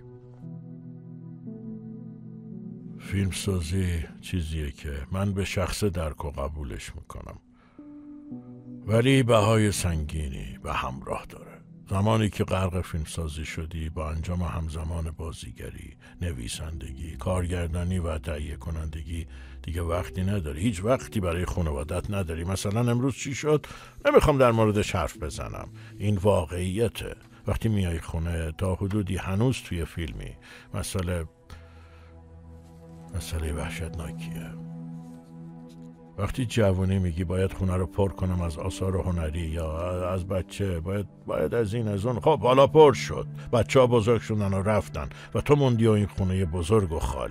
فیلمسازی چیزیه که من به شخص درک و قبولش میکنم، ولی بهای سنگینی به همراه داره. زمانی که غرق فیلمسازی شدی با انجام همزمان بازیگری، نویسندگی، کارگردانی و تهیه کنندگی دیگه وقتی نداری. هیچ وقتی برای خانوادت نداری. مثلا امروز چی شد؟ نمیخوام در موردش حرف بزنم. این واقعیته. وقتی میای خونه تا حدودی هنوز توی فیلمی. مسئله وحشتناکیه. وقتی جوانی میگی باید خونه رو پر کنم از آثار هنری یا از بچه، باید از این از اون. خب حالا پر شد، بچه ها بزرگ شدن و رفتن و تو موندی و این خونه بزرگ و خالی.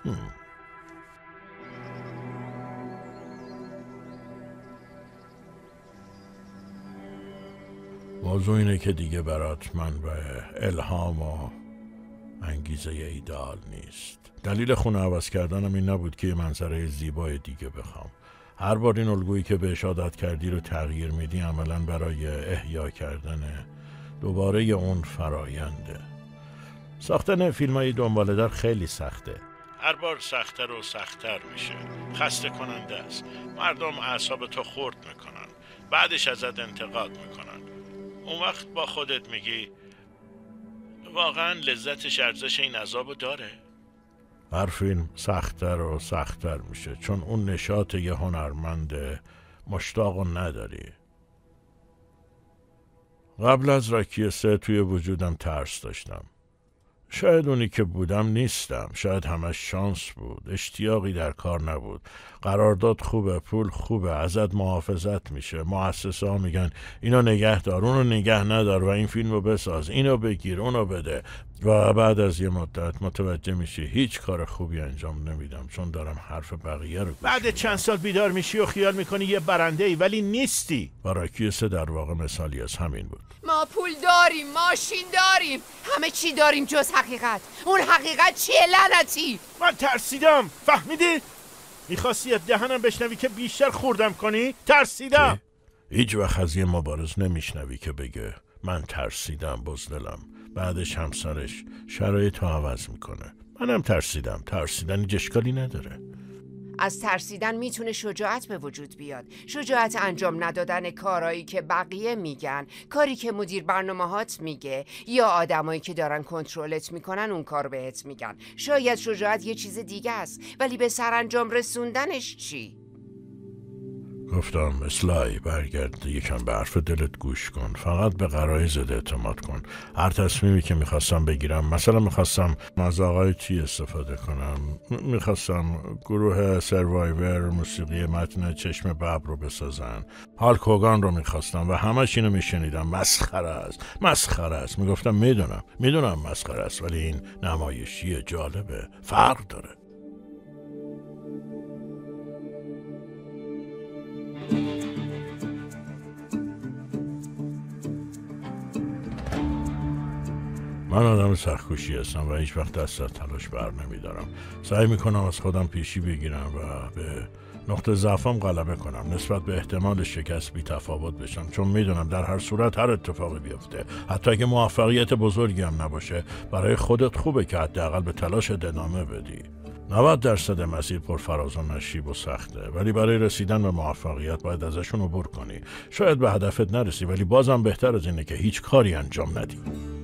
موضوع اینه که دیگه برات منبع الهام و انگیزه ایدئال نیست. دلیل خونه عوض کردنم این نبود که یه منظره زیبای دیگه بخوام. هر بار این الگویی که بهش عادت کردی رو تغییر میدی عملاً برای احیا کردن دوباره اون فراینده. ساختن فیلمای دنباله دار خیلی سخته. هر بار سخت‌تر و سخت‌تر میشه. خسته کننده است. مردم اعصاب تو خورد میکنن. بعدش ازت انتقاد میکنن. اون وقت با خودت میگی واقعاً لذتش ارزش این عذابو داره؟ هر فیلم سخت‌تر و سخت‌تر میشه چون اون نشاط یه هنرمند مشتاقو نداری. قبل از راکی 3 توی وجودم ترس داشتم. شاید اونی که بودم نیستم. شاید همش شانس بود. اشتیاقی در کار نبود. قرارداد خوبه، پول خوبه، ازت محافظت میشه. مؤسسه ها میگن اینو نگه دار، اونو نگه ندار و این فیلمو بساز، اینو بگیر، اونو بده. و بعد از یه مدت متوجه میشی هیچ کار خوبی انجام نمیدم چون دارم حرف بقیه رو بعد چند سال بیدار میشی و خیال میکنی یه برنده ای ولی نیستی. و راکی 3 در واقع مثالی از همین بود. ما پول داریم، ماشین داریم، همه چی داریم جز حقیقت. اون حقیقت چیه لعنتی؟ من ترسیدم. فهمیدی؟ میخواستی از دهنم بشنوی که بیشتر خوردم کنی؟ ترسیدم. هیچ وقت از یه مبارز نمیشنوی که بگه من ترسیدم بزدلم. بعدش همسرش شرایط رو عوض میکنه. منم ترسیدم. ترسیدن اشکالی نداره. از ترسیدن میتونه شجاعت به وجود بیاد. شجاعت انجام ندادن کارهایی که بقیه میگن، کاری که مدیر برنامه‌هات میگه یا آدمایی که دارن کنترلت میکنن اون کار بهت میگن. شاید شجاعت یه چیز دیگه است، ولی به سرانجام رسوندنش چی؟ گفتم اسلای برگرد یکم به حرف دلت گوش کن. فقط به غرایزت اعتماد کن. هر تصمیمی که میخواستم بگیرم، مثلا میخواستم از آقای تی استفاده کنم، میخواستم گروه سروایور موسیقی متن چشم ببر رو بسازن، هالک هوگان رو میخواستم و همش اینو میشنیدم مسخره است. میگفتم میدونم مسخره است ولی این نمایشی جالبه، فرق داره. من آدم سخت‌کوشی هستم و هیچ وقت دست از تلاش بر نمیدارم. سعی میکنم از خودم پیشی بگیرم و به نقطه ضعفم غلبه کنم. نسبت به احتمال شکست بی تفاوت بشم چون میدونم در هر صورت هر اتفاقی بیفته، حتی اگه موفقیت بزرگی هم نباشه، برای خودت خوبه که حداقل به تلاشت ادامه بدی. 90% مسیر پر فراز و نشیب و سخته، ولی برای رسیدن به موفقیت باید ازشون عبور کنی. شاید به هدفت نرسی ولی بازم بهتر از اینه که هیچ کاری انجام ندی.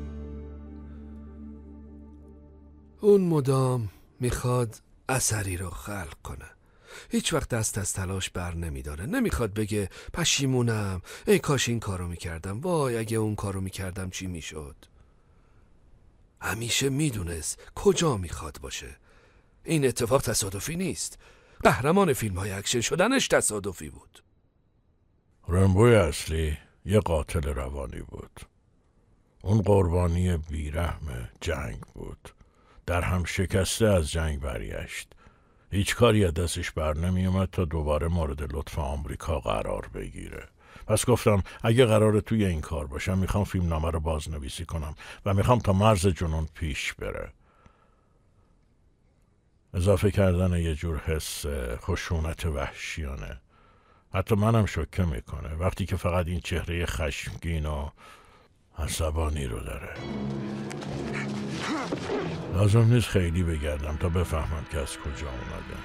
اون مدام میخواد اثری رو خلق کنه. هیچ وقت دست از تلاش بر نمیداره. نمیخواد بگه پشیمونم، ای کاش این کارو میکردم، وای اگه اون کارو میکردم چی میشد. همیشه میدونست کجا میخواد باشه. این اتفاق تصادفی نیست. قهرمان فیلم‌های اکشن شدنش تصادفی بود. رمبوی اصلی یه قاتل روانی بود. اون قربانی بیرحم جنگ بود. در هم شکسته از جنگ برگشت. هیچ کاری از دستش بر نمی اومد تا دوباره مورد لطف آمریکا قرار بگیره. پس گفتم اگه قراره توی این کار باشم میخوام فیلم نامه رو بازنویسی کنم و میخوام تا مرز جنون پیش بره. اضافه کردن یه جور حس خشونت وحشیانه. حتی منم شوکه میکنه وقتی که فقط این چهره خشمگین و عصبانی رو داره. لازم نیست خیلی بگردم تا بفهمم که از کجا اومده.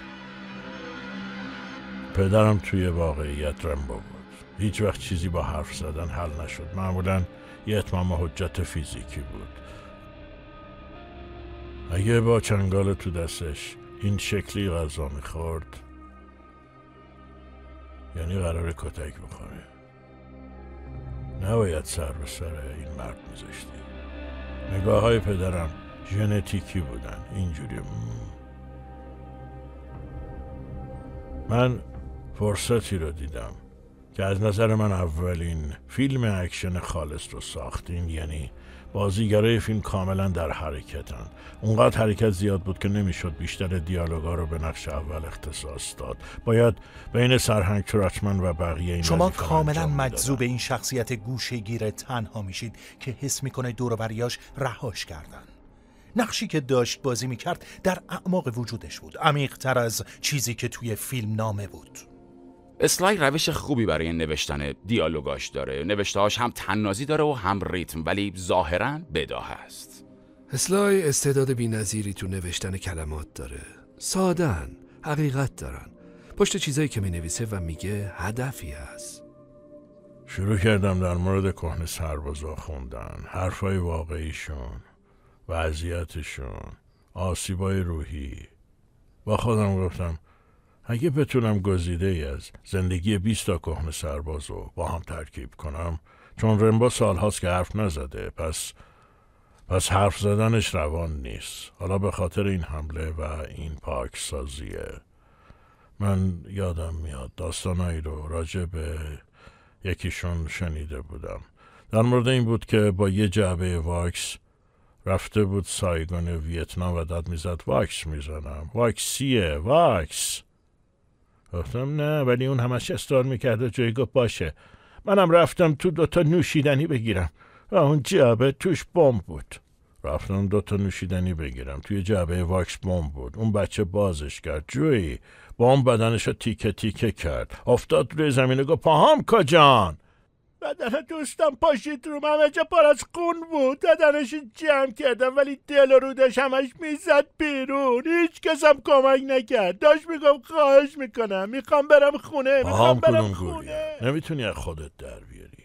پدرم توی واقعیت رمبو بود. هیچ وقت چیزی با حرف زدن حل نشد. معمولاً یه اتمام حجت فیزیکی بود. اگه با چنگال تو دستش این شکلی غذا میخورد یعنی قرار کتک بخوره. نباید سر به سر این مرد میذاشتی. نگاه های پدرم ژنتیکی بودن. اینجوری من فرصتی رو دیدم که از نظر من اولین فیلم اکشن خالص رو ساختین. یعنی بازیگرای فیلم کاملا در حرکتن. اونقدر حرکت زیاد بود که نمیشد بیشتر دیالوگا رو به نقش اول اختصاص داد. باید بین سرهنگ تراتمن و بقیه این شما کاملا مجذوب این شخصیت گوشه‌گیر تنها میشید که حس میکنه دور و بریاش رهاش کردن. نقشی که داشت بازی میکرد در اعماق وجودش بود، عمیق‌تر از چیزی که توی فیلم نامه بود. اسلای روش خوبی برای نوشتن دیالوگاش داره. نوشتهاش هم طنازی داره و هم ریتم، ولی ظاهراً بداهه است. اسلای استعداد بی‌نظیری تو نوشتن کلمات داره. ساده‌ان، حقیقت دارن. پشت چیزایی که می‌نویسه و میگه هدفی هست. شروع کردم در مورد کهنه سربازا خوندن، حرفای واقعیشون، وضعیتشون، آسیبای روحی. با خودم گفتم اگه بتونم گزیده ای از زندگی 20 تا کهنه سرباز رو با هم ترکیب کنم، چون رمبو سالهاست که حرف نزده، پس حرف زدنش روان نیست. حالا به خاطر این حمله و این پاکسازیه. من یادم میاد داستانایی رو راجع به یکیشون شنیده بودم. در مورد این بود که با یه جعبه واکس رفته بود سایگون ویتنام و داد میزد واکس میزنم. واکسیه، واکس. گفتم نه، ولی اون همش استار میکرده. جایی گفت باشه. منم رفتم تو 2 نوشیدنی بگیرم و اون جعبه توش بمب بود. رفتم 2 نوشیدنی بگیرم، توی جعبه واکس بمب بود. اون بچه بازش کرد. جویی بمب بدنش رو تیکه تیکه کرد، افتاد روی زمین و گفت پاهام کجان؟ بدن دوستم پاشید رو، همه جا پر از خون بود. بدنش جمع کردم ولی دل و رودش همش میزد بیرون. هیچ کسم کمک نکرد. داشت میگم خواهش میکنم میخوام برم خونه، میخوام برم خونه. نمیتونی از خودت در بیاری.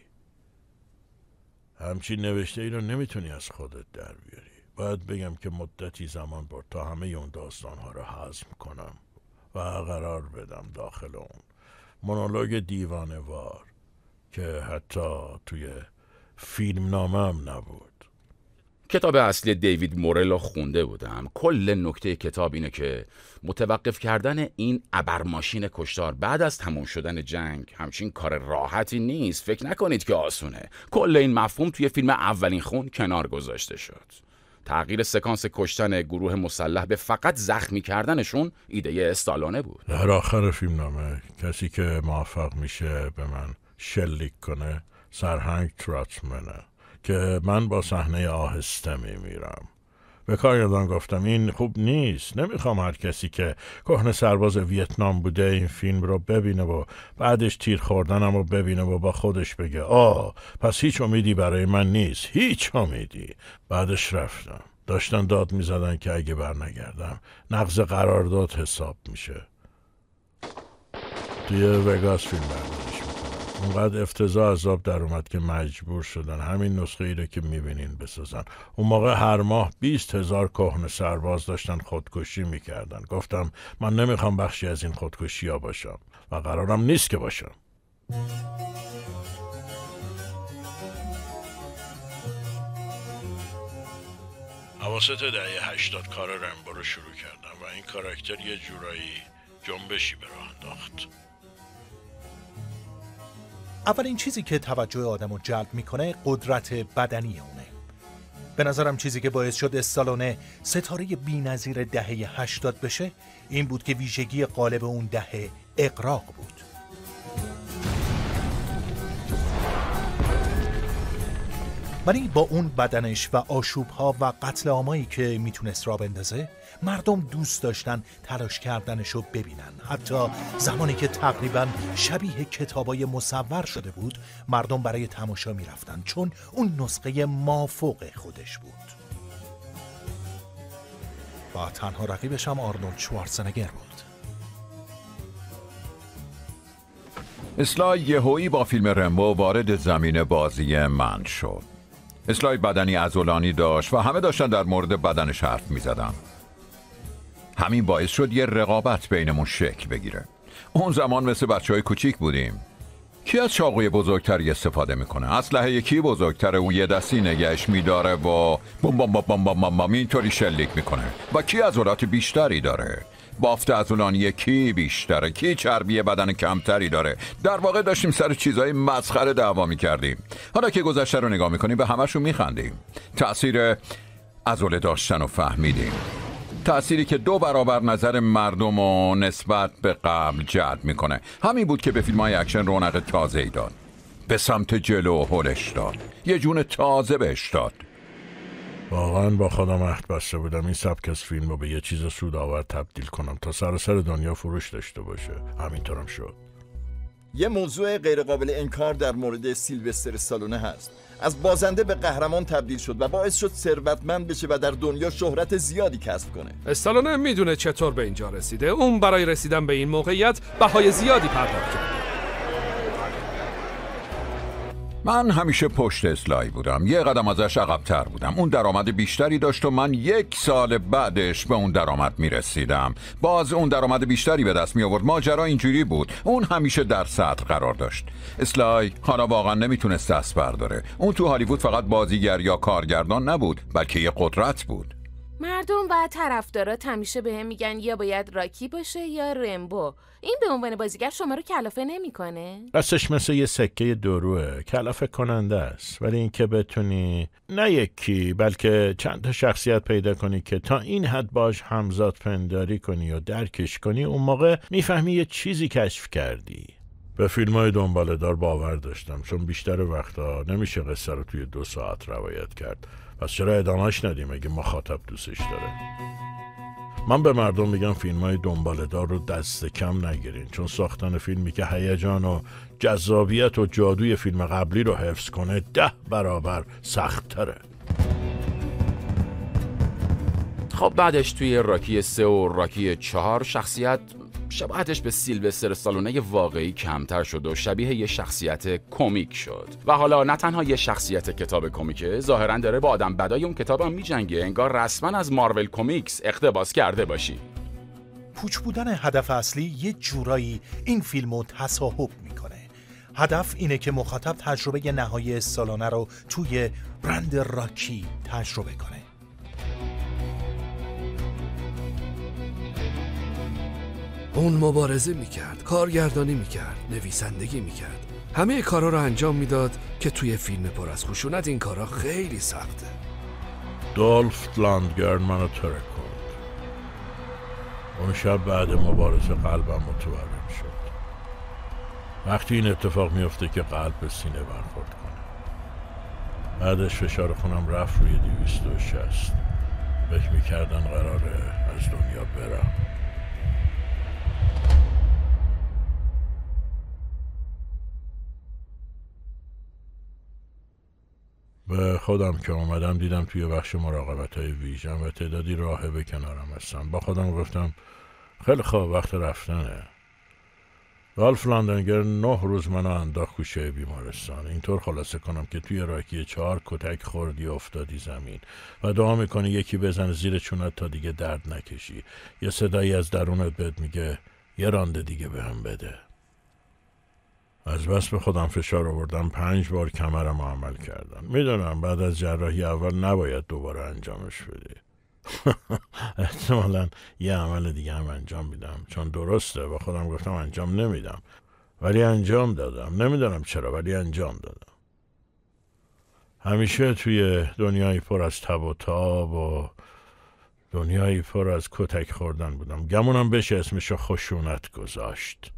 همچین نوشته ای رو نمیتونی از خودت در بیاری. باید بگم که مدتی زمان برد تا همه اون داستانها رو هضم کنم و قرار بدم داخل اون مونولوگ دیوانه وار که حتی توی فیلم نامه هم نبود. کتاب اصلی دیوید مورل خونده بودم. کل نکته کتاب اینه که متوقف کردن این ابرماشین کشتار بعد از تموم شدن جنگ همچین کار راحتی نیست. فکر نکنید که آسونه. کل این مفهوم توی فیلم اولین خون کنار گذاشته شد. تغییر سکانس کشتن گروه مسلح به فقط زخمی کردنشون ایده استالونه بود. در آخر فیلم نامه کسی که موفق میشه به من شلیک کنه سرهنگ تراتمنه که من با صحنه آهسته میمیرم. به کارگردان گفتم این خوب نیست. نمیخوام هر کسی که کهنه سرباز ویتنام بوده این فیلم رو ببینه و بعدش تیر خوردنم رو ببینه و با خودش بگه پس هیچ امیدی برای من نیست، هیچ امیدی. بعدش رفتم، داشتن داد میزدن که اگه برنگردم نقض قرارداد حساب میشه. توی وگاس فیلم بردارش میکنم. اونقدر افتضاح عذاب در اومد که مجبور شدن همین نسخه ای رو که میبینین بسازن. اون موقع هر ماه 20,000 کهنه سرباز داشتن خودکشی میکردن. گفتم من نمیخوام بخشی از این خودکشی ها باشم و قرارم نیست که باشم. اواسط دهه 80 کار رمبو رو شروع کردم و این کاراکتر یه جورایی جنبشی به راه انداخت. اولین چیزی که توجه آدمو جلب میکنه قدرت بدنی اونه. به نظرم چیزی که باعث شد استالونه ستاره بی‌نظیر دهه 80 بشه این بود که ویژگی غالب اون دهه اغراق بود. ولی با اون بدنش و آشوب‌ها و قتل عامایی که میتونست را بندازه، مردم دوست داشتن تلاش کردنشو ببینن. حتی زمانی که تقریباً شبیه کتابای مصور شده بود، مردم برای تماشا میرفتن چون اون نسخه مافوق خودش بود. و تنها رقیبش هم آرنولد شوارزنگر بود. اسلای یهویی با فیلم رمبو وارد زمین بازی من شد. اسلای بدنی عضلانی داشت و همه داشتن در مورد بدنش حرف می زدن. همین باعث شد یه رقابت بینمون شکل بگیره. اون زمان مثل بچه‌های کوچیک بودیم. کی از چاقوی بزرگتری استفاده میکنه؟ اسلحه کی بزرگتره اون یه دستی نگهش میداره و بم بم بم بم بم اینطوری شلیک میکنه؟ و کی عضلات بیشتری داره؟ بافت عضلانی کی بیشتره؟ کی چربی بدن کمتری داره؟ در واقع داشتیم سر چیزای مسخره دعوا میکردیم. حالا که گذشته رو نگاه میکنیم به همشون میخندیم. تأثیر عضله داشتن رو فهمیدیم. تأثیری که 2 برابر نظر مردم رو نسبت به قبل جلب میکنه. همین بود که به فیلم‌های اکشن رونق تازه‌ای داد. به سمت جلو هلش داد. یه جون تازه بهش داد. واقعا با خودم عهد بسته بودم این سبک از فیلم رو به یه چیز سودآور تبدیل کنم تا سراسر دنیا فروش داشته باشه. همینطورم شد. یه موضوع غیرقابل انکار در مورد سیلوستر استالونه هست. از بازنده به قهرمان تبدیل شد و باعث شد ثروتمند بشه و در دنیا شهرت زیادی کسب کنه. استالونه میدونه چطور به اینجا رسیده. اون برای رسیدن به این موقعیت بهای زیادی پرداخت کرد. من همیشه پشت اسلای بودم. یه قدم ازش عقب‌تر بودم. اون درآمد بیشتری داشت و من 1 سال بعدش به اون درآمد میرسیدم. باز اون درآمد بیشتری به دست می آورد. ماجرا اینجوری بود. اون همیشه در صدر قرار داشت. اسلای حالا واقعا نمیتونست دست برداره. اون تو هالیوود فقط بازیگر یا کارگردان نبود، بلکه یه قدرت بود. مردم و طرفدارات همیشه بهم میگن یا باید راکی باشه یا رمبو. این به عنوان بازیگر شما رو کلافه نمیکنه؟ راستش مثل یه سکه دوروه، کلافه کننده است. ولی اینکه بتونی نه یکی بلکه چند تا شخصیت پیدا کنی که تا این حد باش همزاد پنداری کنی و درکش کنی، اون موقع میفهمی یه چیزی کشف کردی. به فیلم‌های دنباله‌دار باور داشتم چون بیشتر وقتا نمیشه قصه رو توی 2 ساعت روایت کرد. پس چرا ادامهش ندیم اگه مخاطب دوستش داره؟ من به مردم میگم فیلم‌های دنباله‌دار رو دست کم نگیرین، چون ساختن فیلمی که هیجان و جذابیت و جادوی فیلم قبلی رو حفظ کنه 10 برابر سخت‌تره. خب بعدش توی راکی 3 و راکی 4 شخصیت شباهتش به سیلوستر استالونه واقعی کمتر شد و شبیه یه شخصیت کمیک شد. و حالا نه تنها یه شخصیت کتاب کمیکه، ظاهرا داره با آدم بدای اون کتاب هم میجنگه. انگار رسما از مارول کمیکس اقتباس کرده باشی. پوچ بودن هدف اصلی یه جورایی این فیلمو تصاحب میکنه. هدف اینه که مخاطب تجربه نهایی استالونه رو توی برند راکی تجربه کنه. اون مبارزه میکرد، کارگردانی میکرد، نویسندگی میکرد. همه کارا رو انجام میداد که توی فیلم پر از خشونت این کارا خیلی سخته. دولف لاندگرن منو ترکوند. اون شب بعد مبارزه قلبم متورم شد. وقتی این اتفاق میفته که قلب به سینه برخورد کنه. بعدش فشار خونم رفت روی 260. فکر میکردن قراره از دنیا برم. به خودم که اومدم دیدم توی بخش مراقبت‌های ویژن و تعدادی راهبه کنارم هستن. با خودم گفتم خیلی خوب، وقت رفتنه. دولف لاندنگر 9 روز منو انداخت کوچه بیمارستان. اینطور خلاصه کنم که توی راکی 4 کتک خوردی افتادی زمین و دعا میکنی یکی بزن زیر چونت تا دیگه درد نکشی. یه صدایی از درونت بهت میگه یه رانده دیگه بهم بده. از بس به خودم فشار آوردم 5 بار کمرم عمل کردم. میدونم بعد از جراحی اول نباید دوباره انجامش بدی. احتمالاً یه عمل دیگه هم انجام میدم چون درسته. با خودم گفتم انجام نمیدم ولی انجام دادم. نمیدونم چرا ولی انجام دادم. همیشه توی دنیایی پر از تب و تاب و دنیایی پر از کتک خوردن بودم. گمونم بشه اسمشو خشونت گذاشت.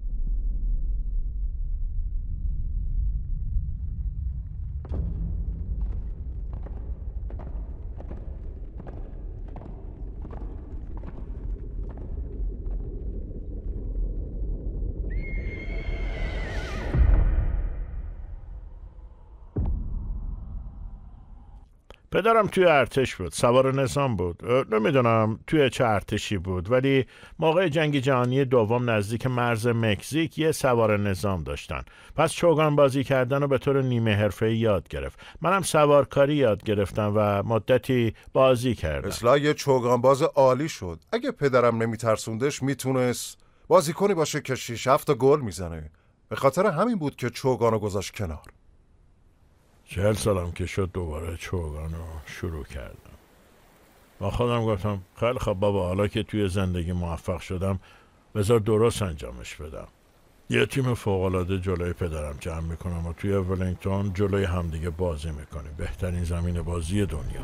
پدرم توی ارتش بود، سوار نظام بود. نمیدونم توی چه ارتشی بود، ولی موقع جنگ جهانی دوم نزدیک مرز مکزیک یه سوار نظام داشتن. پس چوگان بازی کردن رو به طور نیمه حرفه‌ای یاد گرفت. منم سوارکاری یاد گرفتم و مدتی بازی کردم. اصلا یه چوگان باز عالی شد. اگه پدرم نمیترسوندش میتونست بازیکنی باشه که 6-7 تا گل میزنه. به خاطر همین بود که چوگانو گذاشت کنار. 40 سالم که شد دوباره چوگان رو شروع کردم. با خودم گفتم خیلی خب بابا، حالا که توی زندگی موفق شدم بذار درست انجامش بدم. یه تیم فوق‌العاده جلوی پدرم جمع میکنم و توی ولینگتون جلوی همدیگه بازی میکنیم. بهترین زمین بازی دنیا.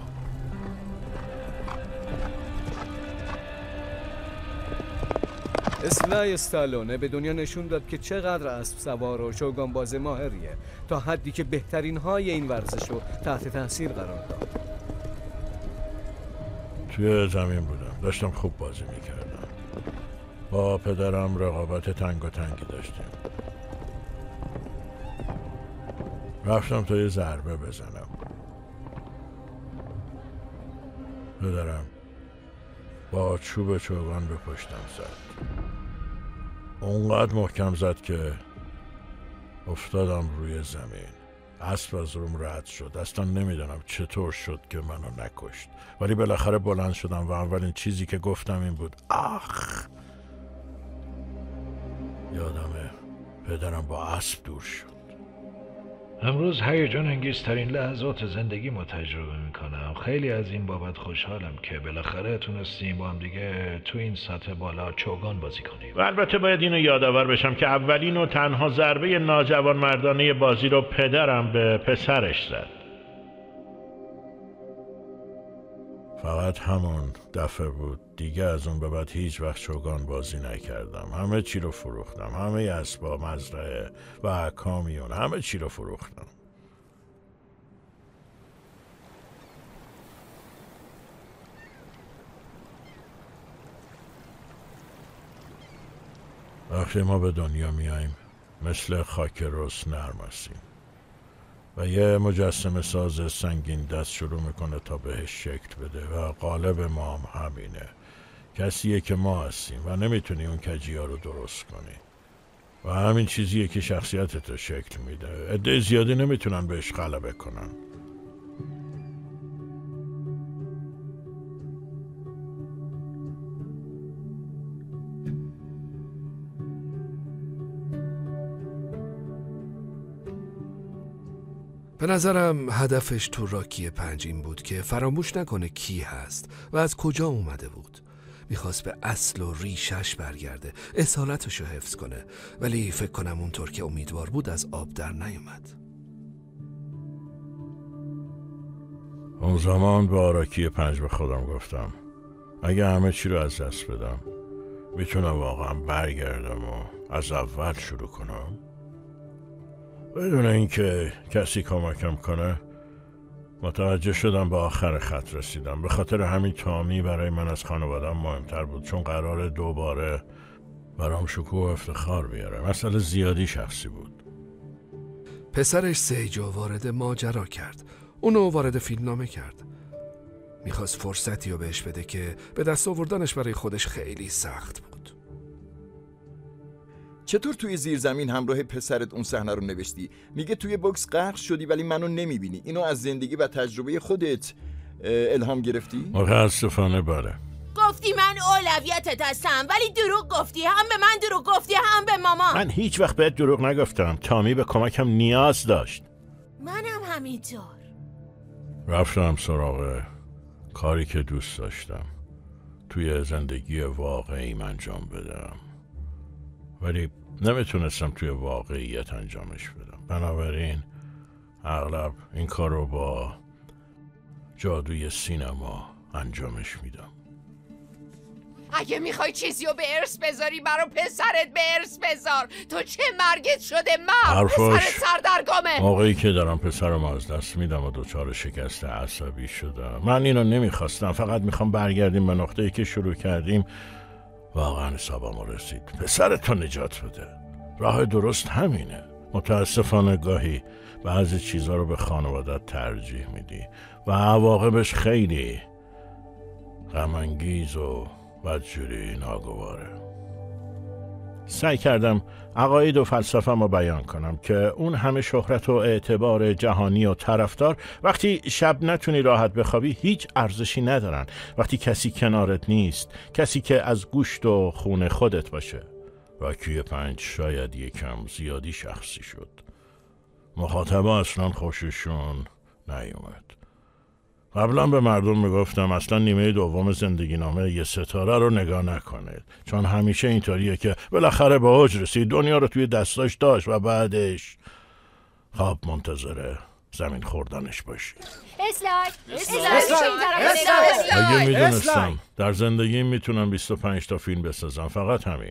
اسلای استالونه به دنیا نشون داد که چقدر اسب سوار و چوگان باز ماهریه، تا حدی که بهترین های این ورزش رو تحت تاثیر قرار داد. توی زمین بودم، داشتم خوب بازی میکردم. با پدرم رقابت تنگ و تنگی داشتیم. رفتم تا یه ضربه بزنم. پدرم با چوب چوگان به پشتم زد. اونقدر محکم زد که افتادم روی زمین. اسب از روم رد شد. اصلا نمیدونم چطور شد که منو نکشت، ولی بالاخره بلند شدم و اولین چیزی که گفتم این بود آخ. یادمه پدرم با اسب دور شد. امروز هیجان انگیزترین لحظات زندگیمو تجربه میکنم. خیلی از این بابت خوشحالم که بالاخره تونستیم با هم دیگه تو این سطح بالا چوگان بازی کنیم. و البته باید اینو یادآور بشم که اولین و تنها ضربه ناجوان مردانه بازی رو پدرم به پسرش زد. فقط همون دفعه بود. دیگه از اون به بعد هیچ وقت چوگان بازی نکردم. همه چی رو فروختم. همه اسباب، مزرعه و کامیون، همه چی رو فروختم. وقتی ما به دنیا میاییم مثل خاک رس نرم هستیم و یه مجسمه ساز سنگین دست شروع میکنه تا بهش شکل بده و قالب ما هم همینه. کسیه که ما هستیم و نمیتونی اون کجی ها رو درست کنی و همین چیزیه که شخصیتت رو شکل میده. عده زیادی نمیتونن بهش غلبه کنن. به نظرم هدفش تو راکی 5 این بود که فراموش نکنه کی هست و از کجا اومده بود. میخواست به اصل و ریشش برگرده، اصالتشو حفظ کنه، ولی فکر کنم اونطور که امیدوار بود از آب در نیومد. اون زمان با راکی 5 به خودم گفتم اگه همه چی رو از دست بدم میتونم واقعا برگردم و از اول شروع کنم بدون اینکه کسی کمکم کنه. متوجه شدم به آخر خط رسیدم. به خاطر همین تامی برای من از خانوادم مهمتر بود، چون قراره دوباره برام شکوه و افتخار بیاره. مسئله زیادی شخصی بود. پسرش سیجو وارد ماجرا کرد، اونو وارد فیلمنامه کرد. میخواست فرصتی رو بهش بده که به دست آوردنش برای خودش خیلی سخت بود. چطور توی زیرزمین همراه پسرت اون صحنه رو نوشتی؟ میگه توی بوکس غرق شدی ولی منو نمیبینی. اینو از زندگی و تجربه خودت الهام گرفتی؟ متاسفانه بله. گفتی من اولویتت هستم ولی دروغ گفتی. هم به من دروغ گفتی هم به مامان. من هیچ وقت بهت دروغ نگفتم. تامی به کمکم نیاز داشت. منم همینطور. رفتم سراغ کاری که دوست داشتم توی زندگی واقعیم انجام بدم، ولی نمیتونستم توی واقعیت انجامش بدم. بنابراین اغلب این کار رو با جادوی سینما انجامش میدم. اگه میخوای چیزیو به ارث بذاری برا پسرت به ارث بذار. تو چه مرگت شده مرد؟ پسرت سردرگمه. موقعی که دارم پسرم از دست میدم و دچار شکست عصبی شدم. من اینو نمیخواستم، فقط میخوام برگردیم به نقطه‌ای که شروع کردیم. واقعا حسابم رسید. پسرتو نجات بده. راه درست همینه. متاسفانه گاهی بعضی چیزها رو به خانوادت ترجیح میدی و عواقبش خیلی غم‌انگیز و بدجوری ناگواره. سعی کردم عقاید و فلسفه‌ام رو بیان کنم که اون همه شهرت و اعتبار جهانی و طرفدار وقتی شب نتونی راحت بخوابی هیچ ارزشی ندارن. وقتی کسی کنارت نیست، کسی که از گوشت و خون خودت باشه. راکی 5 شاید یکم زیادی شخصی شد. مخاطبا اصلا خوششون نیومد. قبلا به مردم میگفتم اصلا نیمه دوم زندگی نامه یه ستاره رو نگاه نکنید، چون همیشه اینطوریه که بالاخره به اوج رسید، دنیا رو توی دستاش داشت و بعدش خواب منتظره زمین خوردنش باشید. اگه میدونستم در زندگی میتونم 25 تا فیلم بسازم، فقط همین،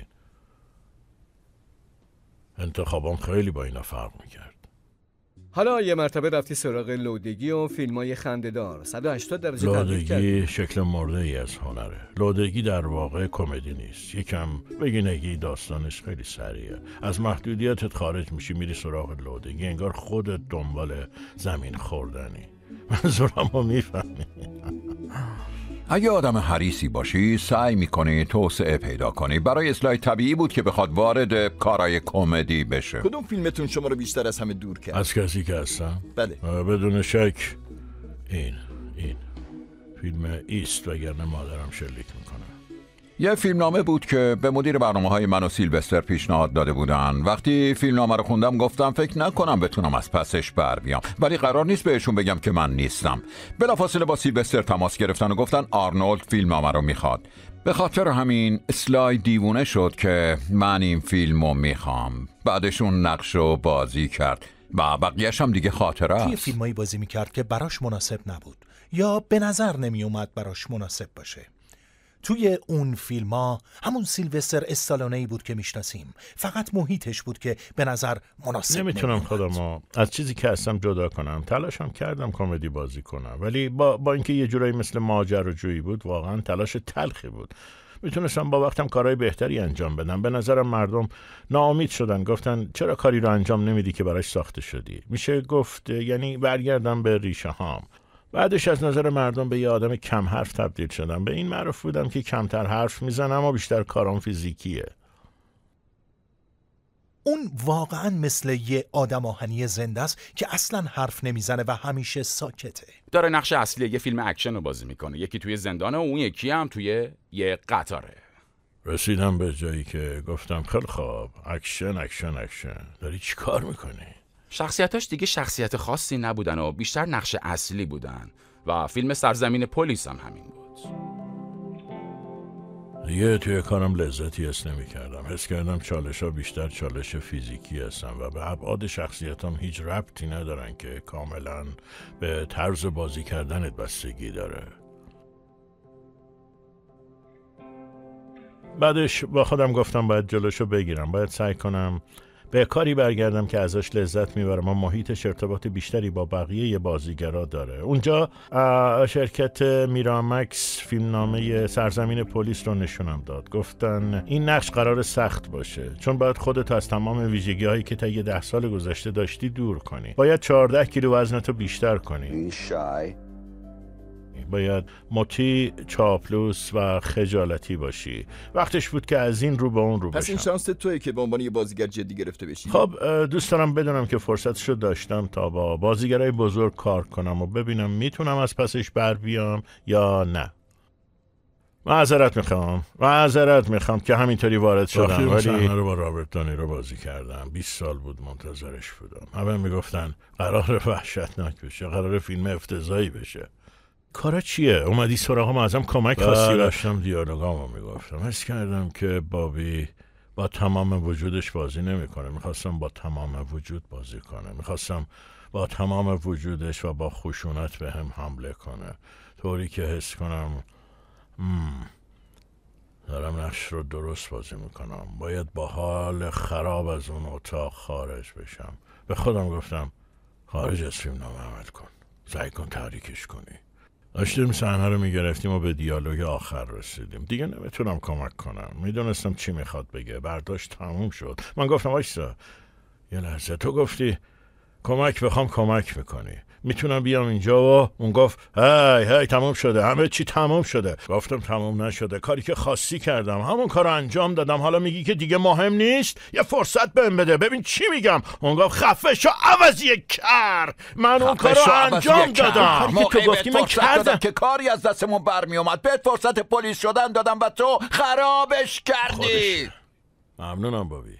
انتخابم خیلی با اینا فرق میکرد. حالا یه مرتبه رفتی سراغ لودگی و فیلمای خنده‌دار 180 درجه تبدیل کردی. لودگی شکل مرده ای از هنره. لودگی در واقع کمدی نیست، یکم بگینگی، داستانش خیلی سریعه. از محدودیتت خارج میشی میری سراغ لودگی، انگار خودت دنبال زمین خوردنی. منظورمو میفهمی؟ اگه آدم حریصی باشی سعی میکنی توسعه پیدا کنی. برای اسلای طبیعی بود که بخواد وارد کارهای کمدی بشه. کدوم فیلمتون شما رو بیشتر از همه دور کرد؟ از کسی که هستم؟ بله. بدون شک این فیلم ایست، وگرنه مادرم شلیک میکنه. یه فیلمنامه بود که به مدیر برنامه‌های من و سیلوستر پیشنهاد داده بودن. وقتی فیلمنامه رو خوندم گفتم فکر نکنم بتونم از پسش بر بیام، ولی قرار نیست بهشون بگم که من نیستم. بلافاصله با سیلوستر تماس گرفتن و گفتن آرنولد فیلمنامه رو میخواد. به خاطر همین اسلای دیوونه شد که من این فیلمو میخوام. بعدشون نقشو بازی کرد و بقیه‌اش هم دیگه خاطره است. توی فیلمایی بازی میکرد که براش مناسب نبود یا به نظر نمیومد براش مناسب باشه. توی اون فیلم ها همون سیلوستر استالونه‌ای بود که میشناسیم، فقط محیطش بود که به نظر مناسب نمیتونم خودمو از چیزی که هستم جدا کنم. تلاشم کردم کمدی بازی کنم، ولی با اینکه یه جورایی مثل ماجراجویی بود، واقعا تلاش تلخی بود. میتونستم با وقتم کارهای بهتری انجام بدم. به نظرم مردم ناامید شدن، گفتن چرا کاری رو انجام نمیدی که براش ساخته شدی. میشه گفت یعنی برگردم به ریشه هام. بعدش از نظر مردم به یه آدم کم حرف تبدیل شدم. به این معروف بودم که کمتر حرف میزنم و بیشتر کارام فیزیکیه. اون واقعا مثل یه آدم آهنی زنده است که اصلا حرف نمیزنه و همیشه ساکته. داره نقش اصلی یه فیلم اکشن رو بازی میکنه. یکی توی زندانه و اون یکی هم توی یه قطاره. رسیدم به جایی که گفتم خیلی خوب، اکشن. داری چی کار میکنی؟ شخصیتاش دیگه شخصیت خاصی نبودن و بیشتر نقش اصلی بودن و فیلم سرزمین پلیس هم همین بود. دیگه توی کارم لذتی حس نمی کردم. حس کردم چالش ها بیشتر چالش فیزیکی هستن و به ابعاد شخصیتام هیچ ربطی ندارن که کاملا به طرز بازی کردنت بستگی داره. بعدش با خودم گفتم باید جلوشو بگیرم، باید سعی کنم به کاری برگردم که ازش لذت میبرم و محیطش ارتباط بیشتری با بقیه بازیگرا داره. اونجا شرکت میرامکس فیلمنامه سرزمین پلیس رو نشونم داد. گفتن این نقش قرار سخت باشه، چون باید خودت از تمام ویژگی هایی که تا 10 سال گذشته داشتی دور کنی. باید 14 کیلو وزنتو بیشتر کنی. باید مطیع، چاپلوس و خجالتی باشی. وقتش بود که از این رو به اون رو بشم. پس این شانس توئه که به عنوان یه بازیگر جدی گرفته بشی. خب دوست دارم بدونم که فرصتشو داشتم تا با بازیگرای بزرگ کار کنم و ببینم میتونم از پسش بر بیام یا نه. معذرت میخوام که همینطوری وارد شدم، ولی صحنه رو با رابرت دانیرو بازی کردم. 20 سال بود منتظرش بودم. همه میگفتن قرار وحشتناک بشه، قرار فیلم افتضاحی بشه. کارا چیه؟ اومدی سراغم ازم کمک خواستی؟ داشتم دیالوگامو میگفتم. حس کردم که بابی با تمام وجودش بازی نمیکنه. میخواستم با تمام وجود بازی کنه. میخواستم با تمام وجودش و با خشونت به هم حمله کنه، طوری که حس کنم دارم نقش رو درست بازی میکنم. باید با حال خراب از اون اتاق خارج بشم. به خودم گفتم خارج از فیلم نامه عمل کن، سعی کن تحریکش کنی. داشتیم صحنه رو میگرفتیم و به دیالوگ آخر رسیدیم. دیگه نمیتونم کمک کنم. میدونستم چی میخواد بگه. برداشت تموم شد. من گفتم وایسا یه لحظه، تو گفتی کمک بخوام کمک میکنی، میتونم بیام اینجا؟ و اون گفت هی تموم شده، همه چی تموم شده. گفتم تموم نشده، کاری که خاصی کردم همون کارو انجام دادم، حالا میگی که دیگه مهم نیست؟ یه فرصت بهم بده ببین چی میگم. اون گفت خفه شو عوضی کر، من اون کارو انجام دادم. کاری که تو گفتی من کردم که کاری از دستمون برمی اومد. بهت فرصت پلیس شدن دادم و تو خرابش کردی. ممنونم بابی،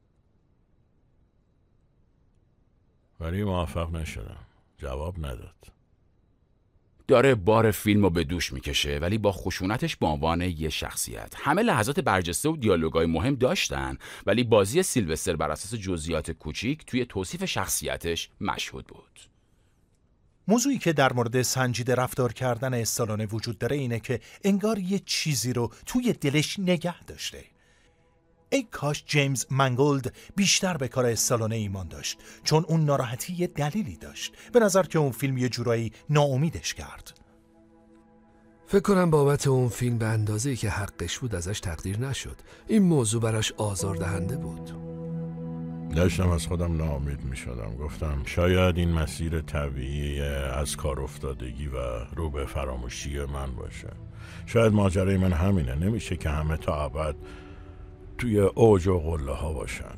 ولی موفق نشدم. جواب نداد. داره بار فیلم رو به دوش میکشه، ولی با خشونتش به عنوان یه شخصیت. همه لحظات برجسته و دیالوگای مهم داشتن، ولی بازی سیلوستر بر اساس جزئیات کوچیک توی توصیف شخصیتش مشهود بود. موضوعی که در مورد سنجیده رفتار کردن استالونه وجود داره اینه که انگار یه چیزی رو توی دلش نگه داشته. ای کاش جیمز منگولد بیشتر به کار استالونه ایمان داشت، چون اون ناراحتی یه دلیلی داشت. به نظر که اون فیلم یه جورایی ناامیدش کرد. فکر کنم بابت اون فیلم به اندازه‌ای که حقش بود ازش تقدیر نشد. این موضوع براش آزاردهنده بود. داشتم از خودم ناامید می شدم. گفتم شاید این مسیر طبیعی از کار افتادگی و رو به فراموشی من باشه. شاید ماجرای من همینه. نمیشه که همه تا ابد توی اوج و قله ها باشن.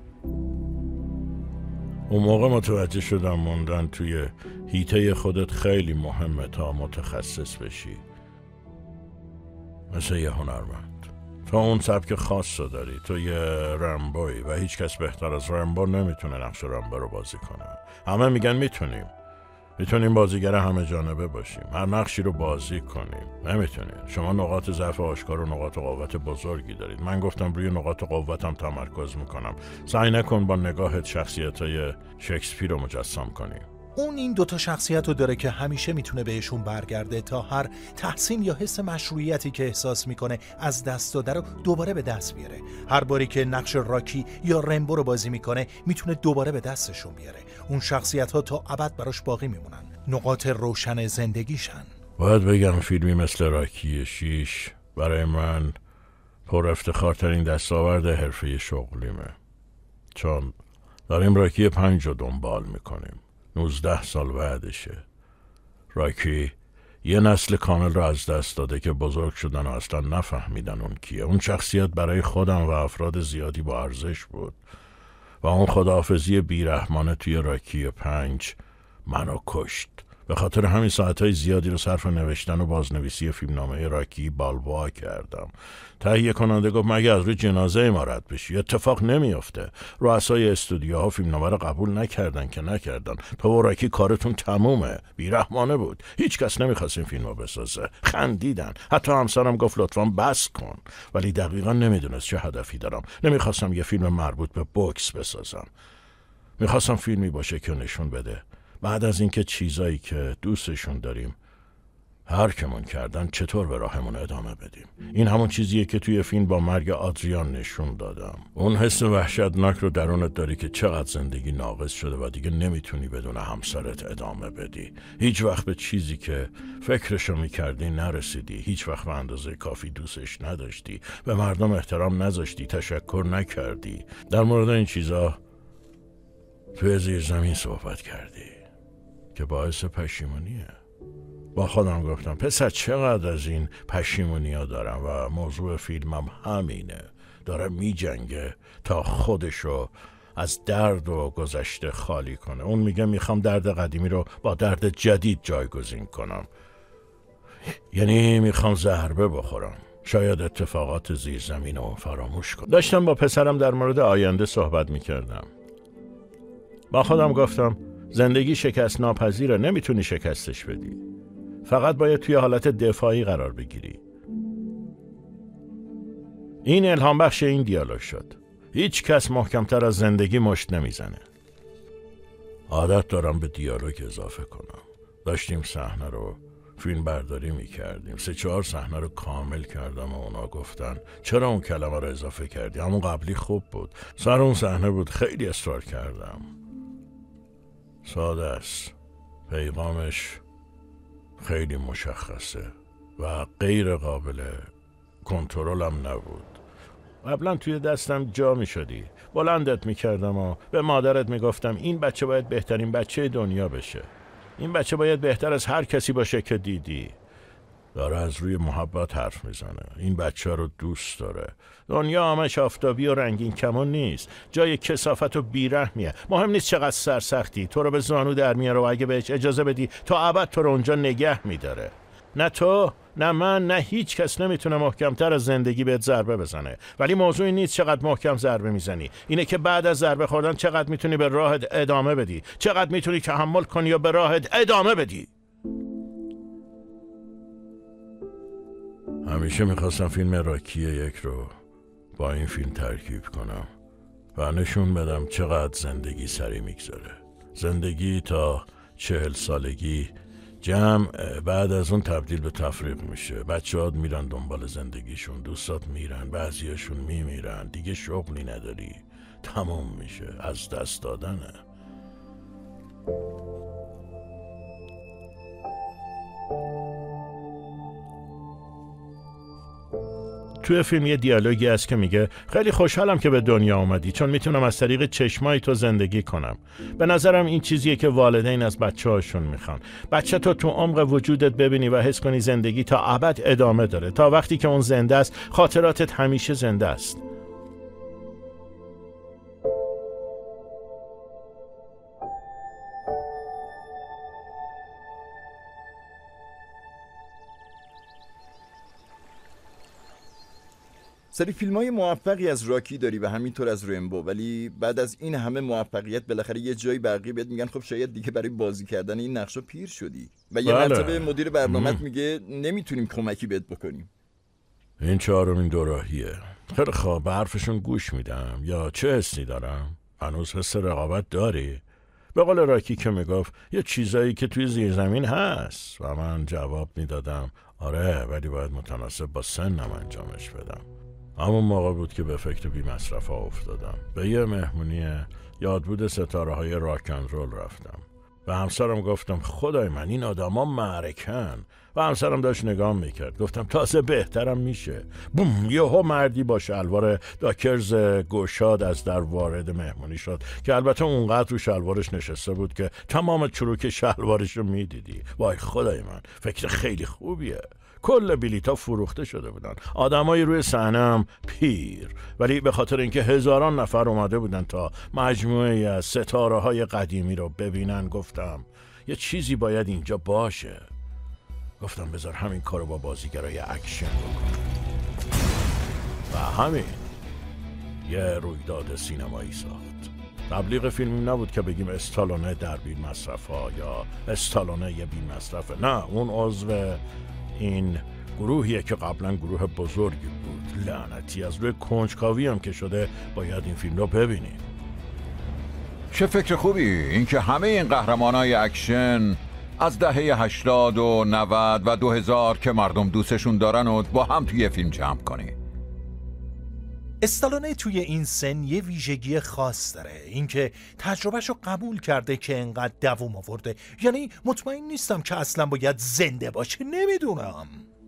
اون موقع متوجه شدم موندن توی هیته خودت خیلی مهمه تا متخصص بشی، مثل یه هنرمند. تو اون سبک خاص رو داری، تو یه رمبویی و هیچ کس بهتر از رمبو نمیتونه نقش رمبو رو بازی کنه. همه میگن میتونیم بازیگر همه جانبه باشیم، هر نقشی رو بازی کنیم. نمیتونیم. شما نقاط ضعف آشکار و نقاط قوت بزرگی دارید. من گفتم روی نقاط قوتم تمرکز میکنم. سعی نکن با نگاهت شخصیتای شکسپیر رو مجسم کنی. اون این دوتا شخصیت رو داره که همیشه میتونه بهشون برگرده تا هر تحسین یا حس مشروعیتی که احساس میکنه از دست داده رو دوباره به دست بیاره. هر باری که نقش راکی یا رمبو رو بازی میکنه میتونه دوباره به دستشون بیاره. اون شخصیت ها تا ابد براش باقی میمونن، نقاط روشن زندگیشن. باید بگم فیلمی مثل راکی 6 برای من پر افتخارترین دستاورد حرفه شغلیمه، چون داریم راکی 5 رو دنبال میکنیم. 19 سال بعدشه. راکی یه نسل کامل رو از دست داده که بزرگ شدن و اصلا نفهمیدن اون کیه. اون شخصیت برای خودم و افراد زیادی با ارزش بود و اون خداحافظی بیرحمانه توی راکی 5 منو کشت. به خاطر همین ساعتهای زیادی رو صرف نوشتن و بازنویسی فیلمنامه راکی بالبوآ کردم. تهیه کننده گفت مگه از روی جنازه ما رد بشی؟ اتفاق نمیافته. رؤسای استودیوها فیلمنامه رو قبول نکردن که نکردن. تو و راکی کارتون تمومه. بیرحمانه بود. هیچ کس نمیخواست این فیلمو بسازه. خندیدن. حتی همسرم گفت لطفاً بس کن. ولی دقیقاً نمیدونست چه هدفی دارم. نمیخواستم یه فیلم مربوط به بوکس بسازم. میخواستم فیلمی باشه که نشون بده بعد از اینکه چیزایی که دوستشون داریم هر کمون کردن چطور به راهمون ادامه بدیم. این همون چیزیه که توی فیلم با مرگ آدریان نشون دادم. اون حس وحشتناک رو درونت داری که چقدر زندگی ناقص شده و دیگه نمیتونی بدون همسرت ادامه بدی. هیچ وقت به چیزی که فکرشو میکردی نرسیدی. هیچ وقت به اندازه کافی دوستش نداشتی. به مردم احترام نذاشتی. تشکر نکردی. در مورد این چیزا توی زیر زمین صحبت کردی که باعث پشیمونیه. با خودم گفتم پسر چقدر از این پشیمونی‌ها دارم و موضوع فیلمم همینه. داره میجنگه تا خودشو از درد و گذشته خالی کنه. اون میگه میخوام درد قدیمی رو با درد جدید جایگزین کنم. یعنی میخوام ضربه بخورم. شاید اتفاقات زیر زمین رو فراموش کنم. داشتم با پسرم در مورد آینده صحبت میکردم. با خودم گفتم زندگی شکست ناپذیره. نمیتونی شکستش بدی. فقط باید توی حالت دفاعی قرار بگیری. این الهام بخش این دیالوگ شد. هیچ کس محکمتر از زندگی مشت نمیزنه. عادت دارم به دیالوگ اضافه کنم. داشتیم صحنه رو فیلم برداری میکردیم. 3-4 صحنه رو کامل کردم و اونا گفتن چرا اون کلمه رو اضافه کردی؟ همون قبلی خوب بود. سر اون صحنه بود خیلی اصرار کردم. ساده است. پیغامش خیلی مشخصه و غیر قابل کنترلم نبود. قبلا توی دستم جا می شدی، بلندت می کردم و به مادرت می گفتم این بچه باید بهترین بچه دنیا بشه. این بچه باید بهتر از هر کسی باشه که دیدی. داره از روی محبت حرف میزنه. این بچه رو دوست داره. دنیا همش آفتابی و رنگین کمان نیست. جای کثافت و بیرحمیه. مهم نیست چقدر سرسختی، تو رو به زانو در میاره و اگه بهش اجازه بدی تا ابد تو رو اونجا نگه میداره. نه تو، نه من، نه هیچ کس نمیتونه محکمتر از زندگی بهت ضربه بزنه. ولی موضوع این نیست چقدر محکم ضربه میزنی، اینه که بعد از ضربه خوردن چقدر میتونی به راهت ادامه بدی، چقدر میتونی تحمل کنی یا به راهت ادامه بدی. همیشه میخواستم فیلم راکی 1 رو با این فیلم ترکیب کنم و نشون بدم چقدر زندگی سری میگذره. زندگی تا 40 سالگی جمع بعد از اون تبدیل به تفریق میشه. بچه‌ها میرن دنبال زندگیشون، دوستات میرن، بعضیاشون میمیرن، دیگه شغلی نداری، تمام میشه، از دست دادنه. توی فیلم یه دیالوگی هست که میگه خیلی خوشحالم که به دنیا اومدی چون میتونم از طریق چشمای تو زندگی کنم. به نظرم این چیزیه که والدین از بچه‌هاشون میخوان. بچه تو عمق وجودت ببینی و حس کنی زندگی تا ابد ادامه داره. تا وقتی که اون زنده است خاطراتت همیشه زنده است. سری فیلم‌های موفقی از راکی داری و همینطور از رمبو، ولی بعد از این همه موفقیت بالاخره یه جایی بقیه بهت میگن خب شاید دیگه برای بازی کردن این نقشا پیر شدی و یه مرتبه مدیر برنامه‌ت میگه نمیتونیم کمکی بهت بکنیم. این 4مین دوراهیه. خیلی خوب، به حرفشون گوش میدم. یا چه حسی دارم؟ هنوز حس رقابت داری؟ به قول راکی که میگفت یه چیزایی که توی زیر زمین هست و من جواب میدادم آره، ولی باید متناسب با سنم انجامش بدم. همون موقع بود که به فکر بی مصرف ها افتادم. به یه مهمونی یادبود ستاره های راک اند رول رفتم. به همسرم گفتم خدای من این آدما معرکن. و همسرم داشت نگام میکرد. گفتم تازه بهترم میشه. بوم، یهو مردی با شلوار داکرز گشاد از در وارد مهمونی شد که البته اونقدر رو شلوارش نشسته بود که تمام چروک شلوارش رو میدیدی. وای خدای من، فکر خیلی خوبیه. کل بلیطا فروخته شده بودن. آدمای روی صحنه هم پیر، ولی به خاطر اینکه هزاران نفر اومده بودن تا مجموعه از ستاره‌های قدیمی رو ببینن گفتم یه چیزی باید اینجا باشه. گفتم بذار همین کارو با بازیگرای اکشن بکنم. و همین یه رویداد سینمایی ساخت. تبلیغ فیلمی نبود که بگیم استالونه در بی مصرف‌ها یا استالونه یه بی مصرفه. نه، اون عضو این گروهیه که قبلا گروه بزرگی بود. لعنتی، از روی کنجکاوی هم که شده باید این فیلم رو ببینیم. چه فکر خوبی اینکه همه این قهرمانای اکشن از دهه 80 و 90 و 2000 که مردم دوستشون دارن و با هم توی فیلم جمع کنی. استالونه توی این سن یه ویژگی خاص داره، اینکه تجربهشو قبول کرده که انقدر دووم آورده. یعنی مطمئن نیستم که اصلا باید زنده باشه، نمیدونم.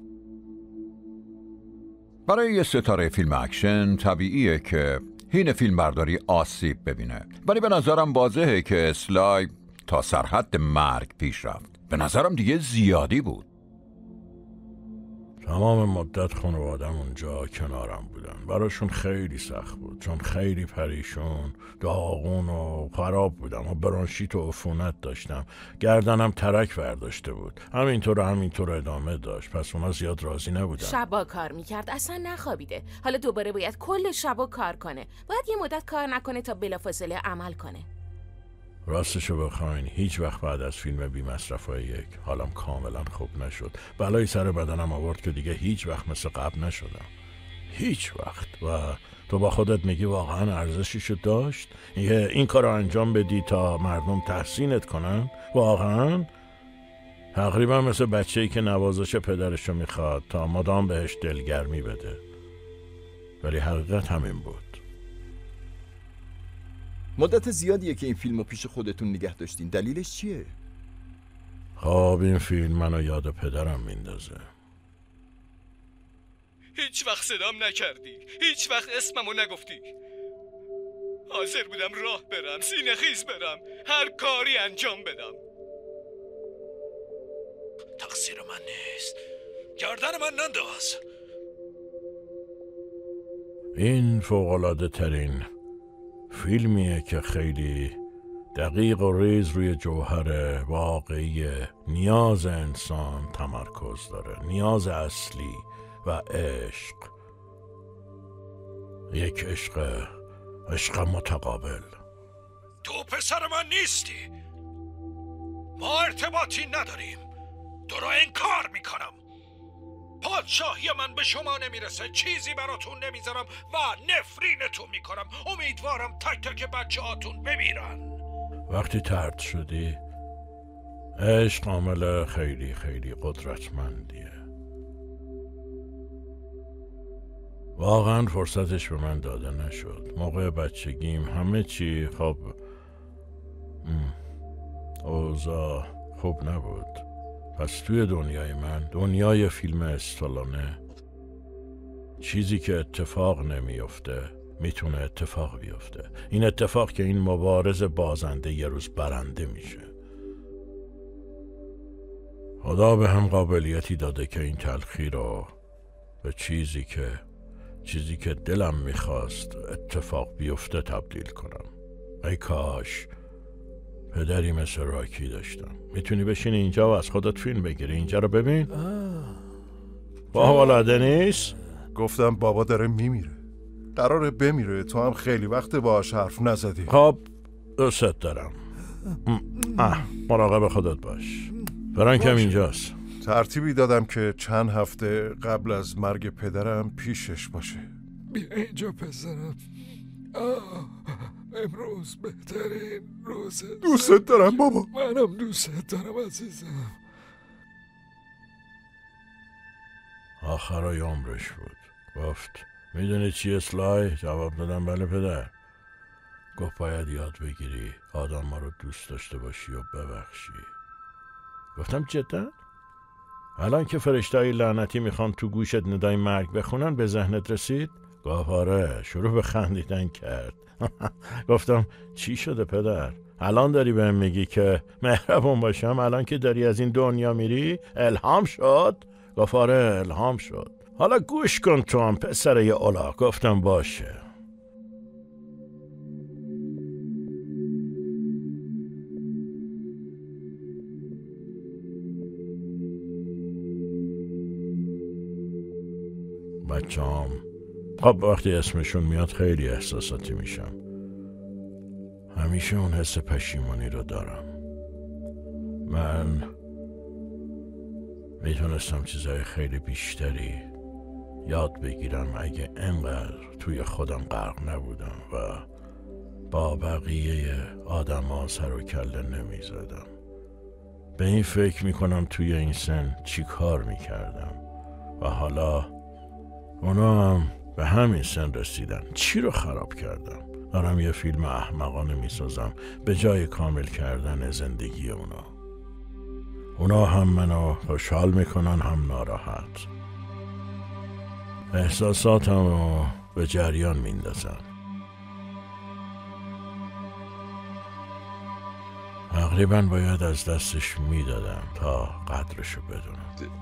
برای یه ستاره فیلم اکشن طبیعیه که حین فیلم برداری آسیب ببینه، ولی به نظرم واضحه که اسلای تا سرحد مرگ پیش رفت. به نظرم دیگه زیادی بود. تمام مدت خانوادم اونجا کنارم بودن. براشون خیلی سخت بود چون خیلی پریشون، داغون و خراب بودم و برانشیت و عفونت داشتم. گردنم ترک برداشته بود. همینطور ادامه داشت. پس اونا زیاد راضی نبودن. شبا کار میکرد، اصلا نخوابیده. حالا دوباره باید کل شبا کار کنه. باید یه مدت کار نکنه تا بلافاصله عمل کنه. راستشو بخواین هیچ وقت بعد از فیلم بی مصرفای 1 حالم کاملا خوب نشد. بلای سر بدنم آورد که دیگه هیچ وقت مثل قبل نشدم. هیچ وقت. و تو با خودت میگی واقعا ارزششو داشت این کار رو انجام بدی تا مردم تحسینت کنن؟ واقعا؟ تقریبا مثل بچه‌ای که نوازش پدرشو میخواد تا مدام بهش دلگرمی بده. ولی حقیقت همین بود. مدت زیادیه که این فیلمو پیش خودتون نگه داشتین. دلیلش چیه؟ خب این فیلم منو یاد پدرم میندازه. هیچ وقت صدام نکردی، هیچ وقت اسممو نگفتی. حاضر بودم راه برم، سینه خیز برم، هر کاری انجام بدم. تقصیر من نیست، گردن من ننداز. این فوق‌العاده ترین فیلمیه که خیلی دقیق و ریز روی جوهر واقعی نیاز انسان تمرکز داره. نیاز اصلی و عشق، یک عشق متقابل. تو پسر من نیستی، ما ارتباطی نداریم، تو رو انکار میکنم. پادشاهی من به شما نمیرسه، چیزی براتون نمیذارم و نفرینتون میکنم. امیدوارم تک تک بچه هاتون بمیرن. وقتی طرد شدی، عشق عامل خیلی خیلی قدرتمندیه. واقعا فرصتش به من داده نشد. موقع بچگیم همه چی خب اوضاع خوب نبود. پس توی دنیای من، دنیای فیلم استالونه، چیزی که اتفاق نمیفته میتونه اتفاق بیفته. این اتفاق که این مبارز بازنده یه روز برنده میشه. خدا به هم قابلیتی داده که این تلخی رو به چیزی که دلم میخواست اتفاق بیفته تبدیل کنم. ای کاش پدری مثل راکی داشتم. میتونی بشینی اینجا و از خودت فیلم بگیری. اینجا رو ببین. فوق‌العاده نیست؟ گفتم بابا داره میمیره، قراره بمیره. تو هم خیلی وقت باهاش حرف نزدی. خب دوست دارم. مراقب خودت باش. فرانکم اینجاست. ترتیبی دادم که چند هفته قبل از مرگ پدرم پیشش باشه. بیا اینجا پسرم. امروز بهترین روزه. دوست دارم بابا. منم دوست دارم عزیزم. آخرای عمرش بود. گفت میدونی چی اسلای؟ جواب دادم بله پدر. گفت باید یاد بگیری آدم ما رو دوست داشته باشی و ببخشی. گفتم جدا؟ الان که فرشته‌های لعنتی میخوان تو گوشت ندای مرگ بخونن به ذهنت رسید؟ گفت آره. شروع به خندیدن کرد. گفتم چی شده پدر؟ الان داری بهم میگی که مهربون باشم؟ الان که داری از این دنیا میری الهام شد؟ گفت آره الهام شد. حالا گوش کن تو هم پسر یه اولا. گفتم باشه. بچه‌ام خب وقتی اسمشون میاد خیلی احساساتی میشم. همیشه اون حس پشیمانی رو دارم. من میتونستم چیزای خیلی بیشتری یاد بگیرم اگه انقدر توی خودم غرق نبودم و با بقیه آدم ها سر و کله نمیزدم. به این فکر میکنم توی این سن چی کار میکردم و حالا اونا هم به همین سن رسیدن. چی رو خراب کردم؟ دارم یه فیلم احمقانه میسازم به جای کامل کردن زندگی اونا هم منو خوشحال میکنن هم ناراحت. احساساتم رو به جریان میندازن. تقریبا باید از دستش میدادم تا قدرشو بدونم.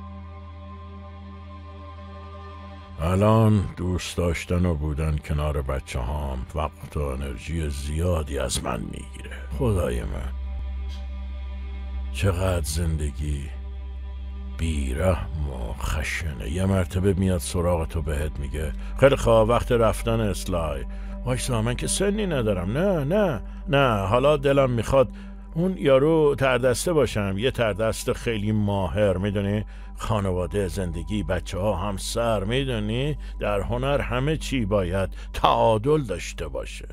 الان دوست داشتن و بودن کنار بچه هام وقت و انرژی زیادی از من میگیره. خدای من چقدر زندگی بیرحم و خشنه. یه مرتبه میاد سراغ تو بهت میگه خیلی خواه وقت رفتن اسلای. وایسا من که سنی ندارم. نه حالا دلم میخواد اون یارو تردسته باشم، یه تردست خیلی ماهر، میدونی، خانواده، زندگی، بچه ها، همسر، میدونی، در هنر همه چی باید تعادل داشته باشه.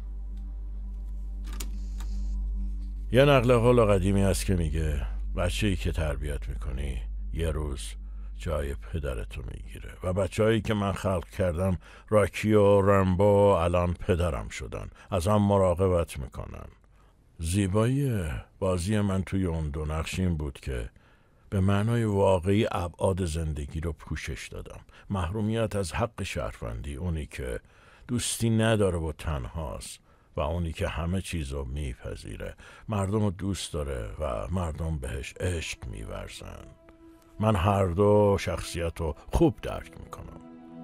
یه نقل قول قدیمی هست که میگه بچه‌ای که تربیت میکنی یه روز جای پدرتو میگیره و بچه‌هایی که من خلق کردم، راکی و رمبو، الان پدرم شدن، از هم مراقبت میکنن. زیبایی بازی من توی اون دو نقش این بود که به معنای واقعی ابعاد زندگی رو پوشش دادم. محرومیت از حق شهروندی، اونی که دوستی نداره و تنهاست و اونی که همه چیز رو میپذیره، مردم رو دوست داره و مردم بهش عشق میورزن. من هر دو شخصیت رو خوب درک میکنم.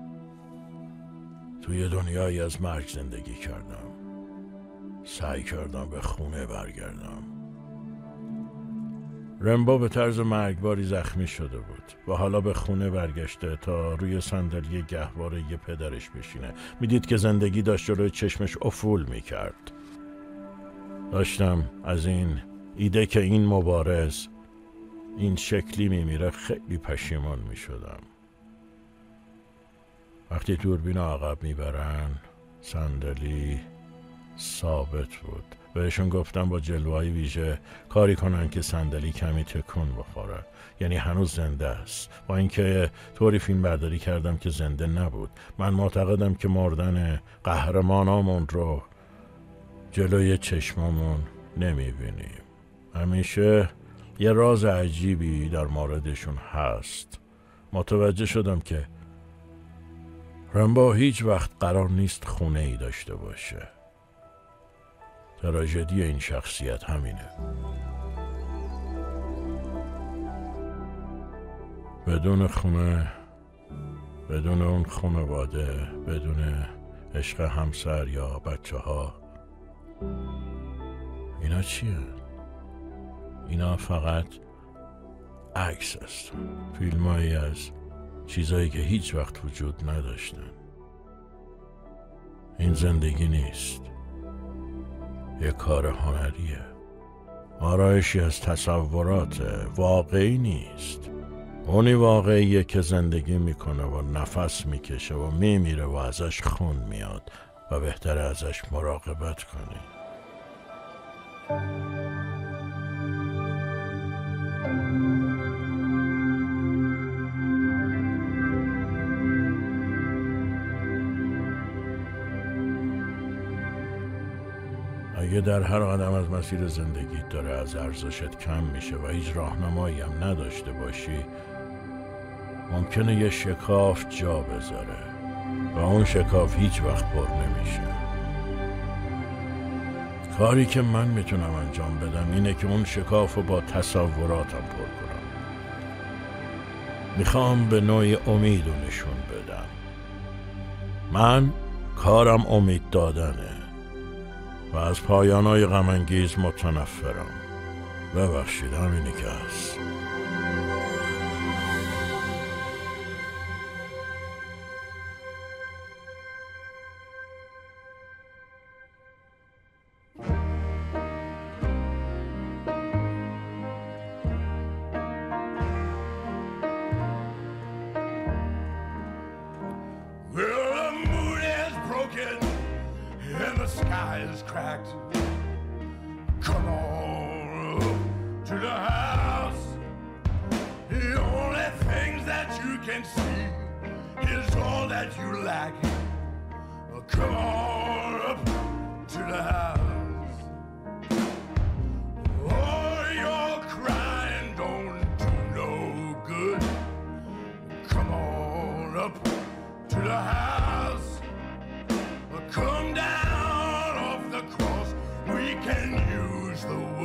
توی دنیایی از مرگ زندگی کردم، سعی کردم به خونه برگردم. رمبو به طرز مرگباری زخمی شده بود و حالا به خونه برگشته تا روی صندلی گهواره پدرش بشینه. میدید که زندگی داشت جلوی چشمش افول میکرد. داشتم از این ایده که این مبارز این شکلی میمیره خیلی پشیمان میشدم. وقتی دوربین عقب میبرن، صندلی ثابت بود. بهشون گفتم با جلوه‌های ویژه کاری کنن که صندلی کمی تکون بخوره، یعنی هنوز زنده است. با اینکه طوری فیلم برداری کردم که زنده نبود. من معتقدم که مردن قهرمانامون رو جلوی چشمامون نمیبینیم. همیشه یه راز عجیبی در موردشون هست. متوجه شدم که رمبو هیچ وقت قرار نیست خونه ای داشته باشه. تراژدی این شخصیت همینه. بدون خونه، بدون اون خانواده، بدون عشق همسر یا بچه ها، اینا چیه؟ اینا فقط عکس است، فیلمایی از چیزایی که هیچ وقت وجود نداشتن. این زندگی نیست، یه کار هنریه، آرایشی از تصورات، واقعی نیست. اونی واقعیه که زندگی میکنه و نفس میکشه و میمیره و ازش خون میاد و بهتره ازش مراقبت کنی. اگه در هر قدم از مسیر زندگیت داره از ارزشت کم میشه و هیچ راهنمایی هم نداشته باشی، ممکنه یه شکاف جا بذاره و اون شکاف هیچ وقت پر نمیشه. کاری که من میتونم انجام بدم اینه که اون شکاف رو با تصوراتم پر کنم. میخوام به نوعی امید رو نشون بدم. من کارم امید دادنه و از پایانای غم‌انگیز متنفرم. ببخشید، همینی که هست. Come down off the cross, we can use the